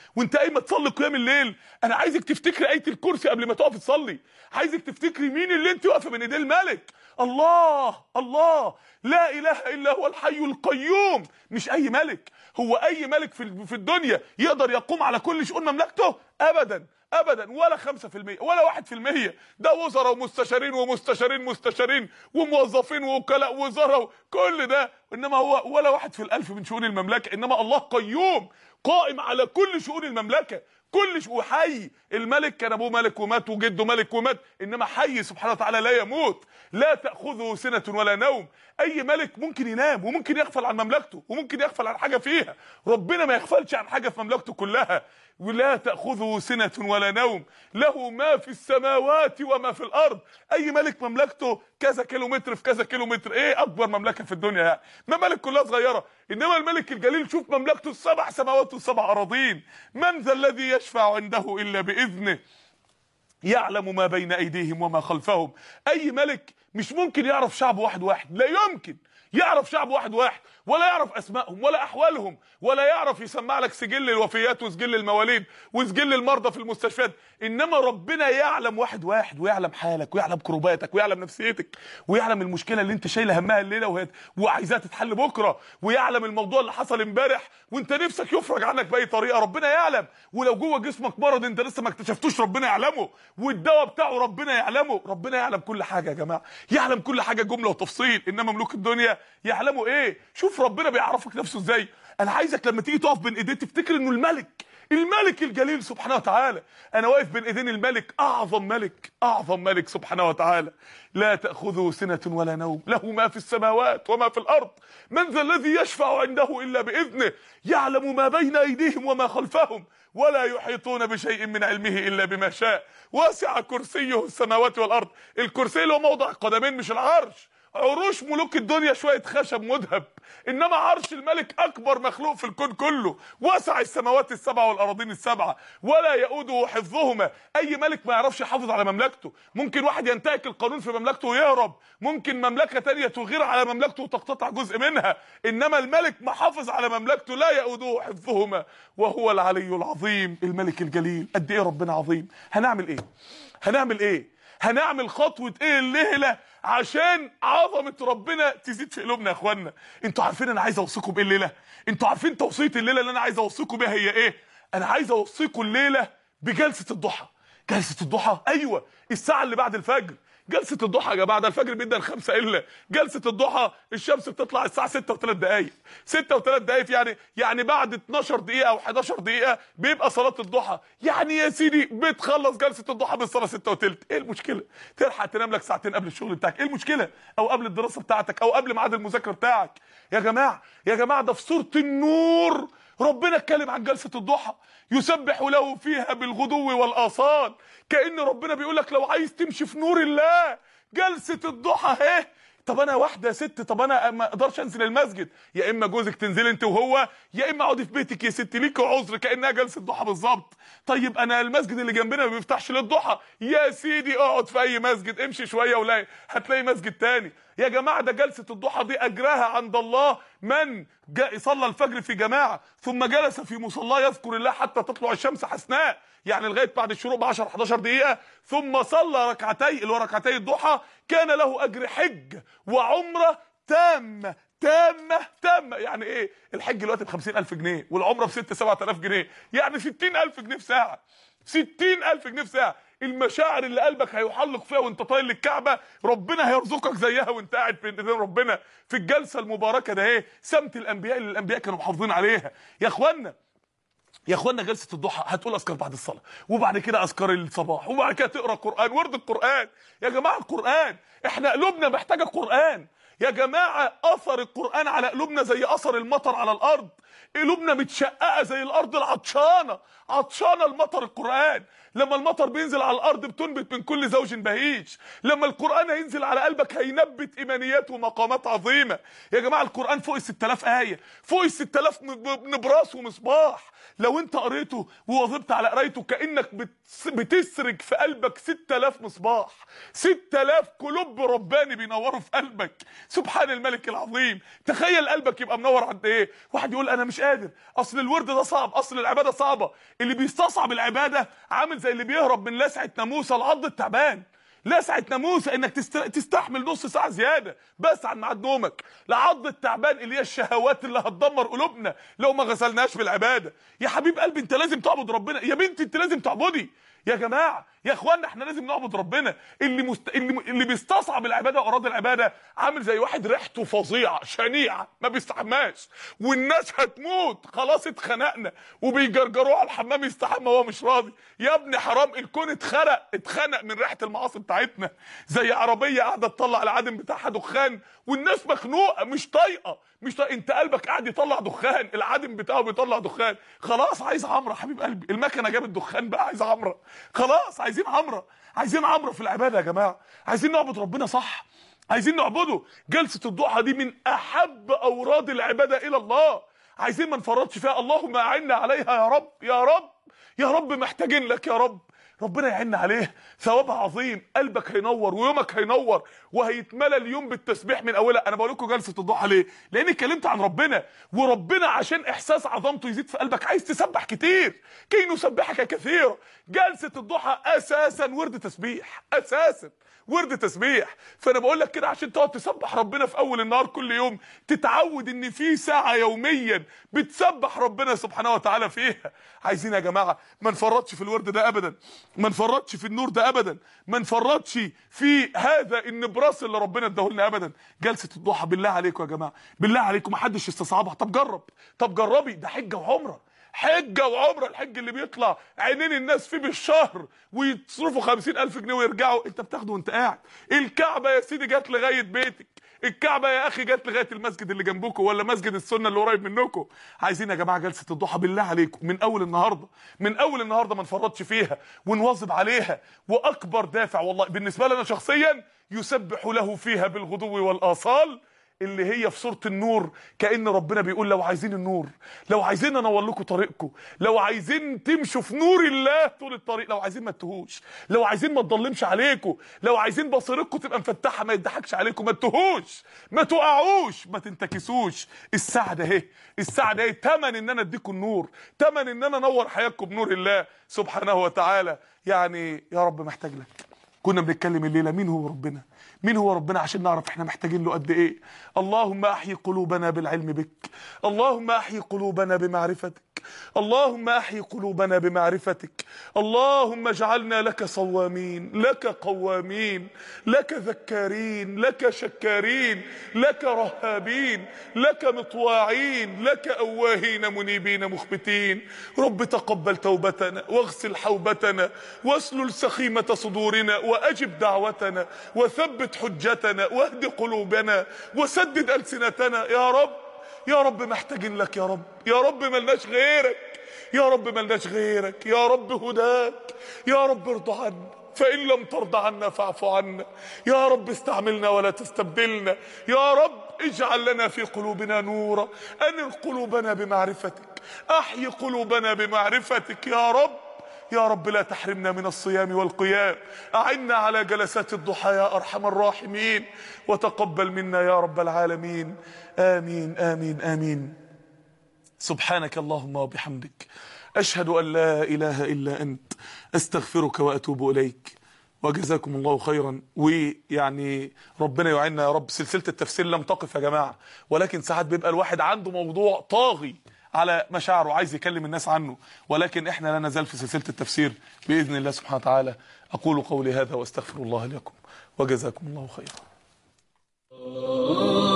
وانت قايمه تصلي قيام الليل، انا عايزك تفتكري ايه الكرسي قبل ما تقفي تصلي، عايزك تفتكري مين اللي انت واقفه بين ايديه، الملك. الله الله، لا اله الا هو الحي القيوم. مش اي ملك، هو اي ملك في الدنيا يقدر يقوم على كل شؤون مملكته؟ ابدا ابدا، ولا 5% ولا 1%. ده وزراء ومستشارين ومستشارين مستشارين وموظفين ووكلاء وزراء كل ده، انما هو ولا 1 في الألف من شؤون المملكه. انما الله قيوم قائم على كل شؤون المملكه، وحي. الملك كان ابوه ملك ومات وجده ملك ومات، انما حي سبحانه وتعالى لا يموت، لا تاخذه سنه ولا نوم. اي ملك ممكن ينام وممكن يغفل عن مملكته وممكن يغفل عن حاجه فيها، ربنا ما يغفلش عن حاجه في مملكته كلها. ولا تاخذه سنه ولا نوم، له ما في السماوات وما في الارض. اي ملك مملكته كذا كيلومتر في كذا كيلومتر، ايه اكبر مملكه في الدنيا يعني؟ ممالك كلها صغيره، انما الملك الجليل شوف مملكته ال7 سماوات و7 اراضين. من ذا الذي يشفع عنده الا باذنه، يعلم ما بين ايديهم وما خلفهم. اي ملك مش ممكن يعرف شعب واحد واحد، لا يمكن يعرف شعب واحد واحد، ولا يعرف اسمائهم ولا احوالهم، ولا يعرف يسمع لك سجل الوفيات وسجل المواليد وسجل المرضى في المستشفيات. انما ربنا يعلم واحد واحد، ويعلم حالك ويعلم كروباتك ويعلم نفسيتك ويعلم المشكله اللي انت شايله همها الليله وعايزاها تتحل بكره، ويعلم الموضوع اللي حصل امبارح وانت نفسك يفرج عنك باي طريقه، ربنا يعلم. ولو جوه جسمك مرض انت لسه ما اكتشفتوش، ربنا يعلمه، والدواء بتاعه ربنا يعلمه. ربنا يعلم كل حاجه يا جماعه، يعلم كل حاجه جمله وتفصيل. انما ملوك الدنيا يعلموا ايه؟ شوف ربنا بيعرفك نفسه ازاي. انا عايزك لما تيجي تقف بين ايديه تفتكر انه الملك الجليل سبحانه وتعالى. انا واقف بين ايدين الملك، اعظم ملك سبحانه وتعالى. لا تاخذه سنه ولا نوم، له ما في السماوات وما في الارض. من ذا الذي يشفع عنده الا باذنه، يعلم ما بين ايديهم وما خلفهم، ولا يحيطون بشيء من علمه الا بما شاء. وسع كرسيه السماوات والارض. الكرسي اللي هو موضع القدمين مش العرش. عروش ملوك الدنيا شويه خشب مذهب، انما عرش الملك اكبر مخلوق في الكون كله. وسع السماوات ال7 والارضين ال7، ولا يؤوده حفظهما. اي ملك ما يعرفش يحافظ على مملكته. ممكن واحد ينتهك القانون في مملكته ويهرب، ممكن مملكه تانية تغير على مملكته وتقتطع جزء منها، انما الملك محافظ على مملكته، لا يؤوده حفظهما وهو العلي العظيم. الملك الجليل. قد ايه ربنا عظيم. هنعمل ايه؟ هنعمل خطوه ايه الليله عشان عظمه ربنا تزيد في قلوبنا يا اخوانا؟ انتوا عارفين انا عايز اوصيكم بايه الليله؟ انتوا عارفين توصيه الليله اللي انا عايز اوصيكم بيها هي ايه؟ انا عايز اوصيكم الليله بجلسه الضحى. جلسه الضحى، ايوه، الساعه اللي بعد الفجر. جلسه الضحى يا جماعه، ده الفجر بيدن 5 الا. جلسه الضحى الشمس بتطلع الساعه 6:03، 6:03 يعني بعد 12 دقيقه او 11 دقيقه بيبقى صلاه الضحى. يعني يا سيدي بتخلص جلسه الضحى بالصلاه 6:03. ايه المشكله؟ تلحق تنام لك ساعتين قبل الشغل بتاعك، ايه المشكله؟ او قبل الدراسه بتاعتك، او قبل ميعاد المذاكره بتاعك. يا جماعه ده في سوره النور ربنا اتكلم عن جلسه الضحى، يسبح له فيها بالغدو والاصال. كأن ربنا بيقول لك لو عايز تمشي في نور الله جلسه الضحى اهي. طب انا واحده ست، طب انا ما اقدرش انزل المسجد، يا اما جوزك تنزل انت وهو، يا اما اقعدي في بيتك يا ست، ليكي عذر كانها جلسه ضحى بالظبط. طيب انا المسجد اللي جنبنا ما بيفتحش للضحى، يا سيدي اقعد في اي مسجد، امشي شويه ولا هتلاقي مسجد تاني. يا جماعه ده جلسه الضحى دي اجرها عند الله من صلى الفجر في جماعه ثم جلس في مصلاه يذكر الله حتى تطلع الشمس حسناء، يعني لغايه بعد الشروق ب 10 11 دقيقه، ثم صلى ركعتي اللي هو ركعتي الضحى، كان له اجر حج وعمره تامه. يعني ايه؟ الحج دلوقتي ب50,000 جنيه والعمره ب6 7,000 جنيه، يعني 60,000 جنيه في ساعه. 60,000 جنيه في ساعه. المشاعر اللي قلبك هيحلق فيها وانت طايل للكعبه ربنا هيرزقك زيها وانت قاعد بين ايدين ربنا في الجلسه المباركه ده. ايه سمت الانبياء اللي الانبياء كانوا محافظين عليها يا اخوانا. جلسه الضحى هتقول اذكار بعد الصلاه، وبعد كده اذكار الصباح، وبعد كده تقرا قران، ورد القران. يا جماعه القران، احنا قلوبنا محتاجه قران يا جماعه. اثر القران على قلوبنا زي اثر المطر على الارض. قلوبنا متشققه زي الارض العطشانه، المطر. القران لما المطر بينزل على الارض بتنبت من كل زوج بهيج. لما القران هينزل على قلبك هينبت ايمانيات ومقامات عظيمه يا جماعه. القران فوق ال6000 ايه، فوق ال6000 نبراس ومصباح. لو انت قريته وواظبت على قرايته كانك بتسرج في قلبك 6000 مصباح، 6000 كلوب رباني بينوروا في قلبك. سبحان الملك العظيم. تخيل قلبك يبقى منور قد ايه. واحد يقول انا مش قادر، اصل الورد ده صعب، اصل العباده صعبه. اللي بيستصعب العباده عامل زي اللي بيهرب من لسعه ناموسه العض التعبان. لسعه ناموسه انك تستحمل نص ساعه زياده بس عن ميعاد نومك، لعض التعبان اللي هي الشهوات اللي هتدمر قلوبنا لو ما غسلناش بالعباده. يا حبيب قلبي انت لازم تعبد ربنا، يا بنتي انت لازم تعبدي، يا جماعه يا اخوانا احنا لازم نعبد ربنا. اللي بيستصعب العباده واوراد العباده عامل زي واحد ريحته فظيعه شنيعه ما بيستحماش، والناس هتموت خلاص اتخنقنا وبيجرجروه على الحمام يستحمى وهو مش راضي. يا ابني حرام الكون اتخنق من ريحه المعاصي بتاعتنا. زي عربيه قاعده تطلع العادم بتاعها دخان والناس مخنوقه مش طايقه. انت قلبك قاعد يطلع دخان، العادم بتاعه بيطلع دخان، خلاص عايز عمره حبيب قلبي. المكنه جابت دخان بقى عايز عمره، خلاص عايزين عمره. عايزين عمره في العباده يا جماعه، عايزين نعبد ربنا صح، عايزين نعبده. جلسه الضحى دي من احب اوراد العباده الى الله، عايزين ما نفرطش فيها. اللهم اعنا عليها يا رب يا رب يا رب، محتاجين لك يا رب. ربنا يعين عليه، ثوابها عظيم، قلبك هينور ويومك هينور وهيتملى اليوم بالتسبيح من اولها. انا بقول لكم جلسه الضحى ليه؟ لاني اتكلمت عن ربنا، وربنا عشان احساس عظمته يزيد في قلبك عايز تسبح كتير، كي نسبحك كثيرا. جلسه الضحى اساسا ورد تسبيح، اساسا ورد تسبيح. فانا بقول لك كده عشان تقعد تسبح ربنا في اول النهار كل يوم، تتعود ان في ساعه يوميا بتسبح ربنا سبحانه وتعالى فيها. عايزين يا جماعه ما نفرطش في الورد ده ابدا، ما نفرطش في النور ده ابدا، ما نفرطش في هذا النبراس اللي ربنا اداه لنا ابدا. جلسه الضحى بالله عليكم يا جماعه، بالله عليكم ما حدش يستصعبها. طب جرب، طب جربي، ده حجه وعمره، حجه وعمره. الحج اللي بيطلع عينين الناس فيه بالشهر ويتصرفوا 50,000 جنيه ويرجعوا، انت بتاخده وانت قاعد. الكعبه يا سيدي جت لغايه بيتك، الكعبه يا اخي جت لغايه المسجد اللي جنبكم ولا مسجد السنه اللي قريب منكم. عايزين يا جماعه جلسه الضحى بالله عليكم من اول النهارده، من اول النهارده ما نفرطش فيها ونواظب عليها. واكبر دافع والله بالنسبه لنا شخصيا يسبح له فيها بالغدو والاصال، اللي هي في سورة النور. كأن ربنا بيقول لو عايزين النور، لو عايزين انور لكم طريقكم، لو عايزين تمشوا في نور الله طول الطريق، لو عايزين ما تتوهوش، لو عايزين ما تضلمش عليكم، لو عايزين بصيرتكم تبقى مفتحه ما يضحكش عليكم، ما تتوهوش، ما تقعوش، ما تنتكسوش. السعاده اهي، السعاده اهي تمن ان انا اديكم النور، تمن ان انا انور حياتكم بنور الله سبحانه وتعالى. يعني يا رب محتاج لك. كنا بنتكلم الليله مين هو ربنا، مين هو ربنا عشان نعرف احنا محتاجين له قد ايه. اللهم احيي قلوبنا بالعلم بك، اللهم احيي قلوبنا بمعرفتك، اللهم احيي قلوبنا بمعرفتك. اللهم اجعلنا لك صوامين، لك قوامين، لك ذكارين، لك شكارين، لك رهابين، لك مطواعين، لك أواهين منيبين مخبتين. رب تقبل توبتنا واغسل حوبتنا واسلل سخيمة صدورنا واجب دعوتنا وثبت حجتنا واهد قلوبنا وسدد ألسنتنا يا رب. يا رب محتاجين لك يا رب، يا رب ملناش غيرك، يا رب ملناش غيرك، يا رب هداك، يا رب ارضى عنا، فإن لم ترضى عنا فاعف عنا، يا رب استعملنا ولا تستبدلنا، يا رب اجعل لنا في قلوبنا نورا، أنر قلوبنا بمعرفتك، أحيي قلوبنا بمعرفتك يا رب. يا رب لا تحرمنا من الصيام والقيام، أعنا على جلسات الضحى يا أرحم الراحمين، وتقبل منا يا رب العالمين. آمين آمين آمين. سبحانك اللهم وبحمدك، أشهد أن لا إله إلا أنت، أستغفرك وأتوب إليك. وجزاكم الله خيرا. ويعني ربنا يعيننا يا رب. سلسلة التفسير لم تقف يا جماعة، ولكن ساعات بيبقى الواحد عنده موضوع طاغي على مشاعره عايز يكلم الناس عنه، ولكن احنا لا نزال في سلسلة التفسير بإذن الله سبحانه وتعالى. أقول قولي هذا واستغفر الله لكم، وجزاكم الله خيرا.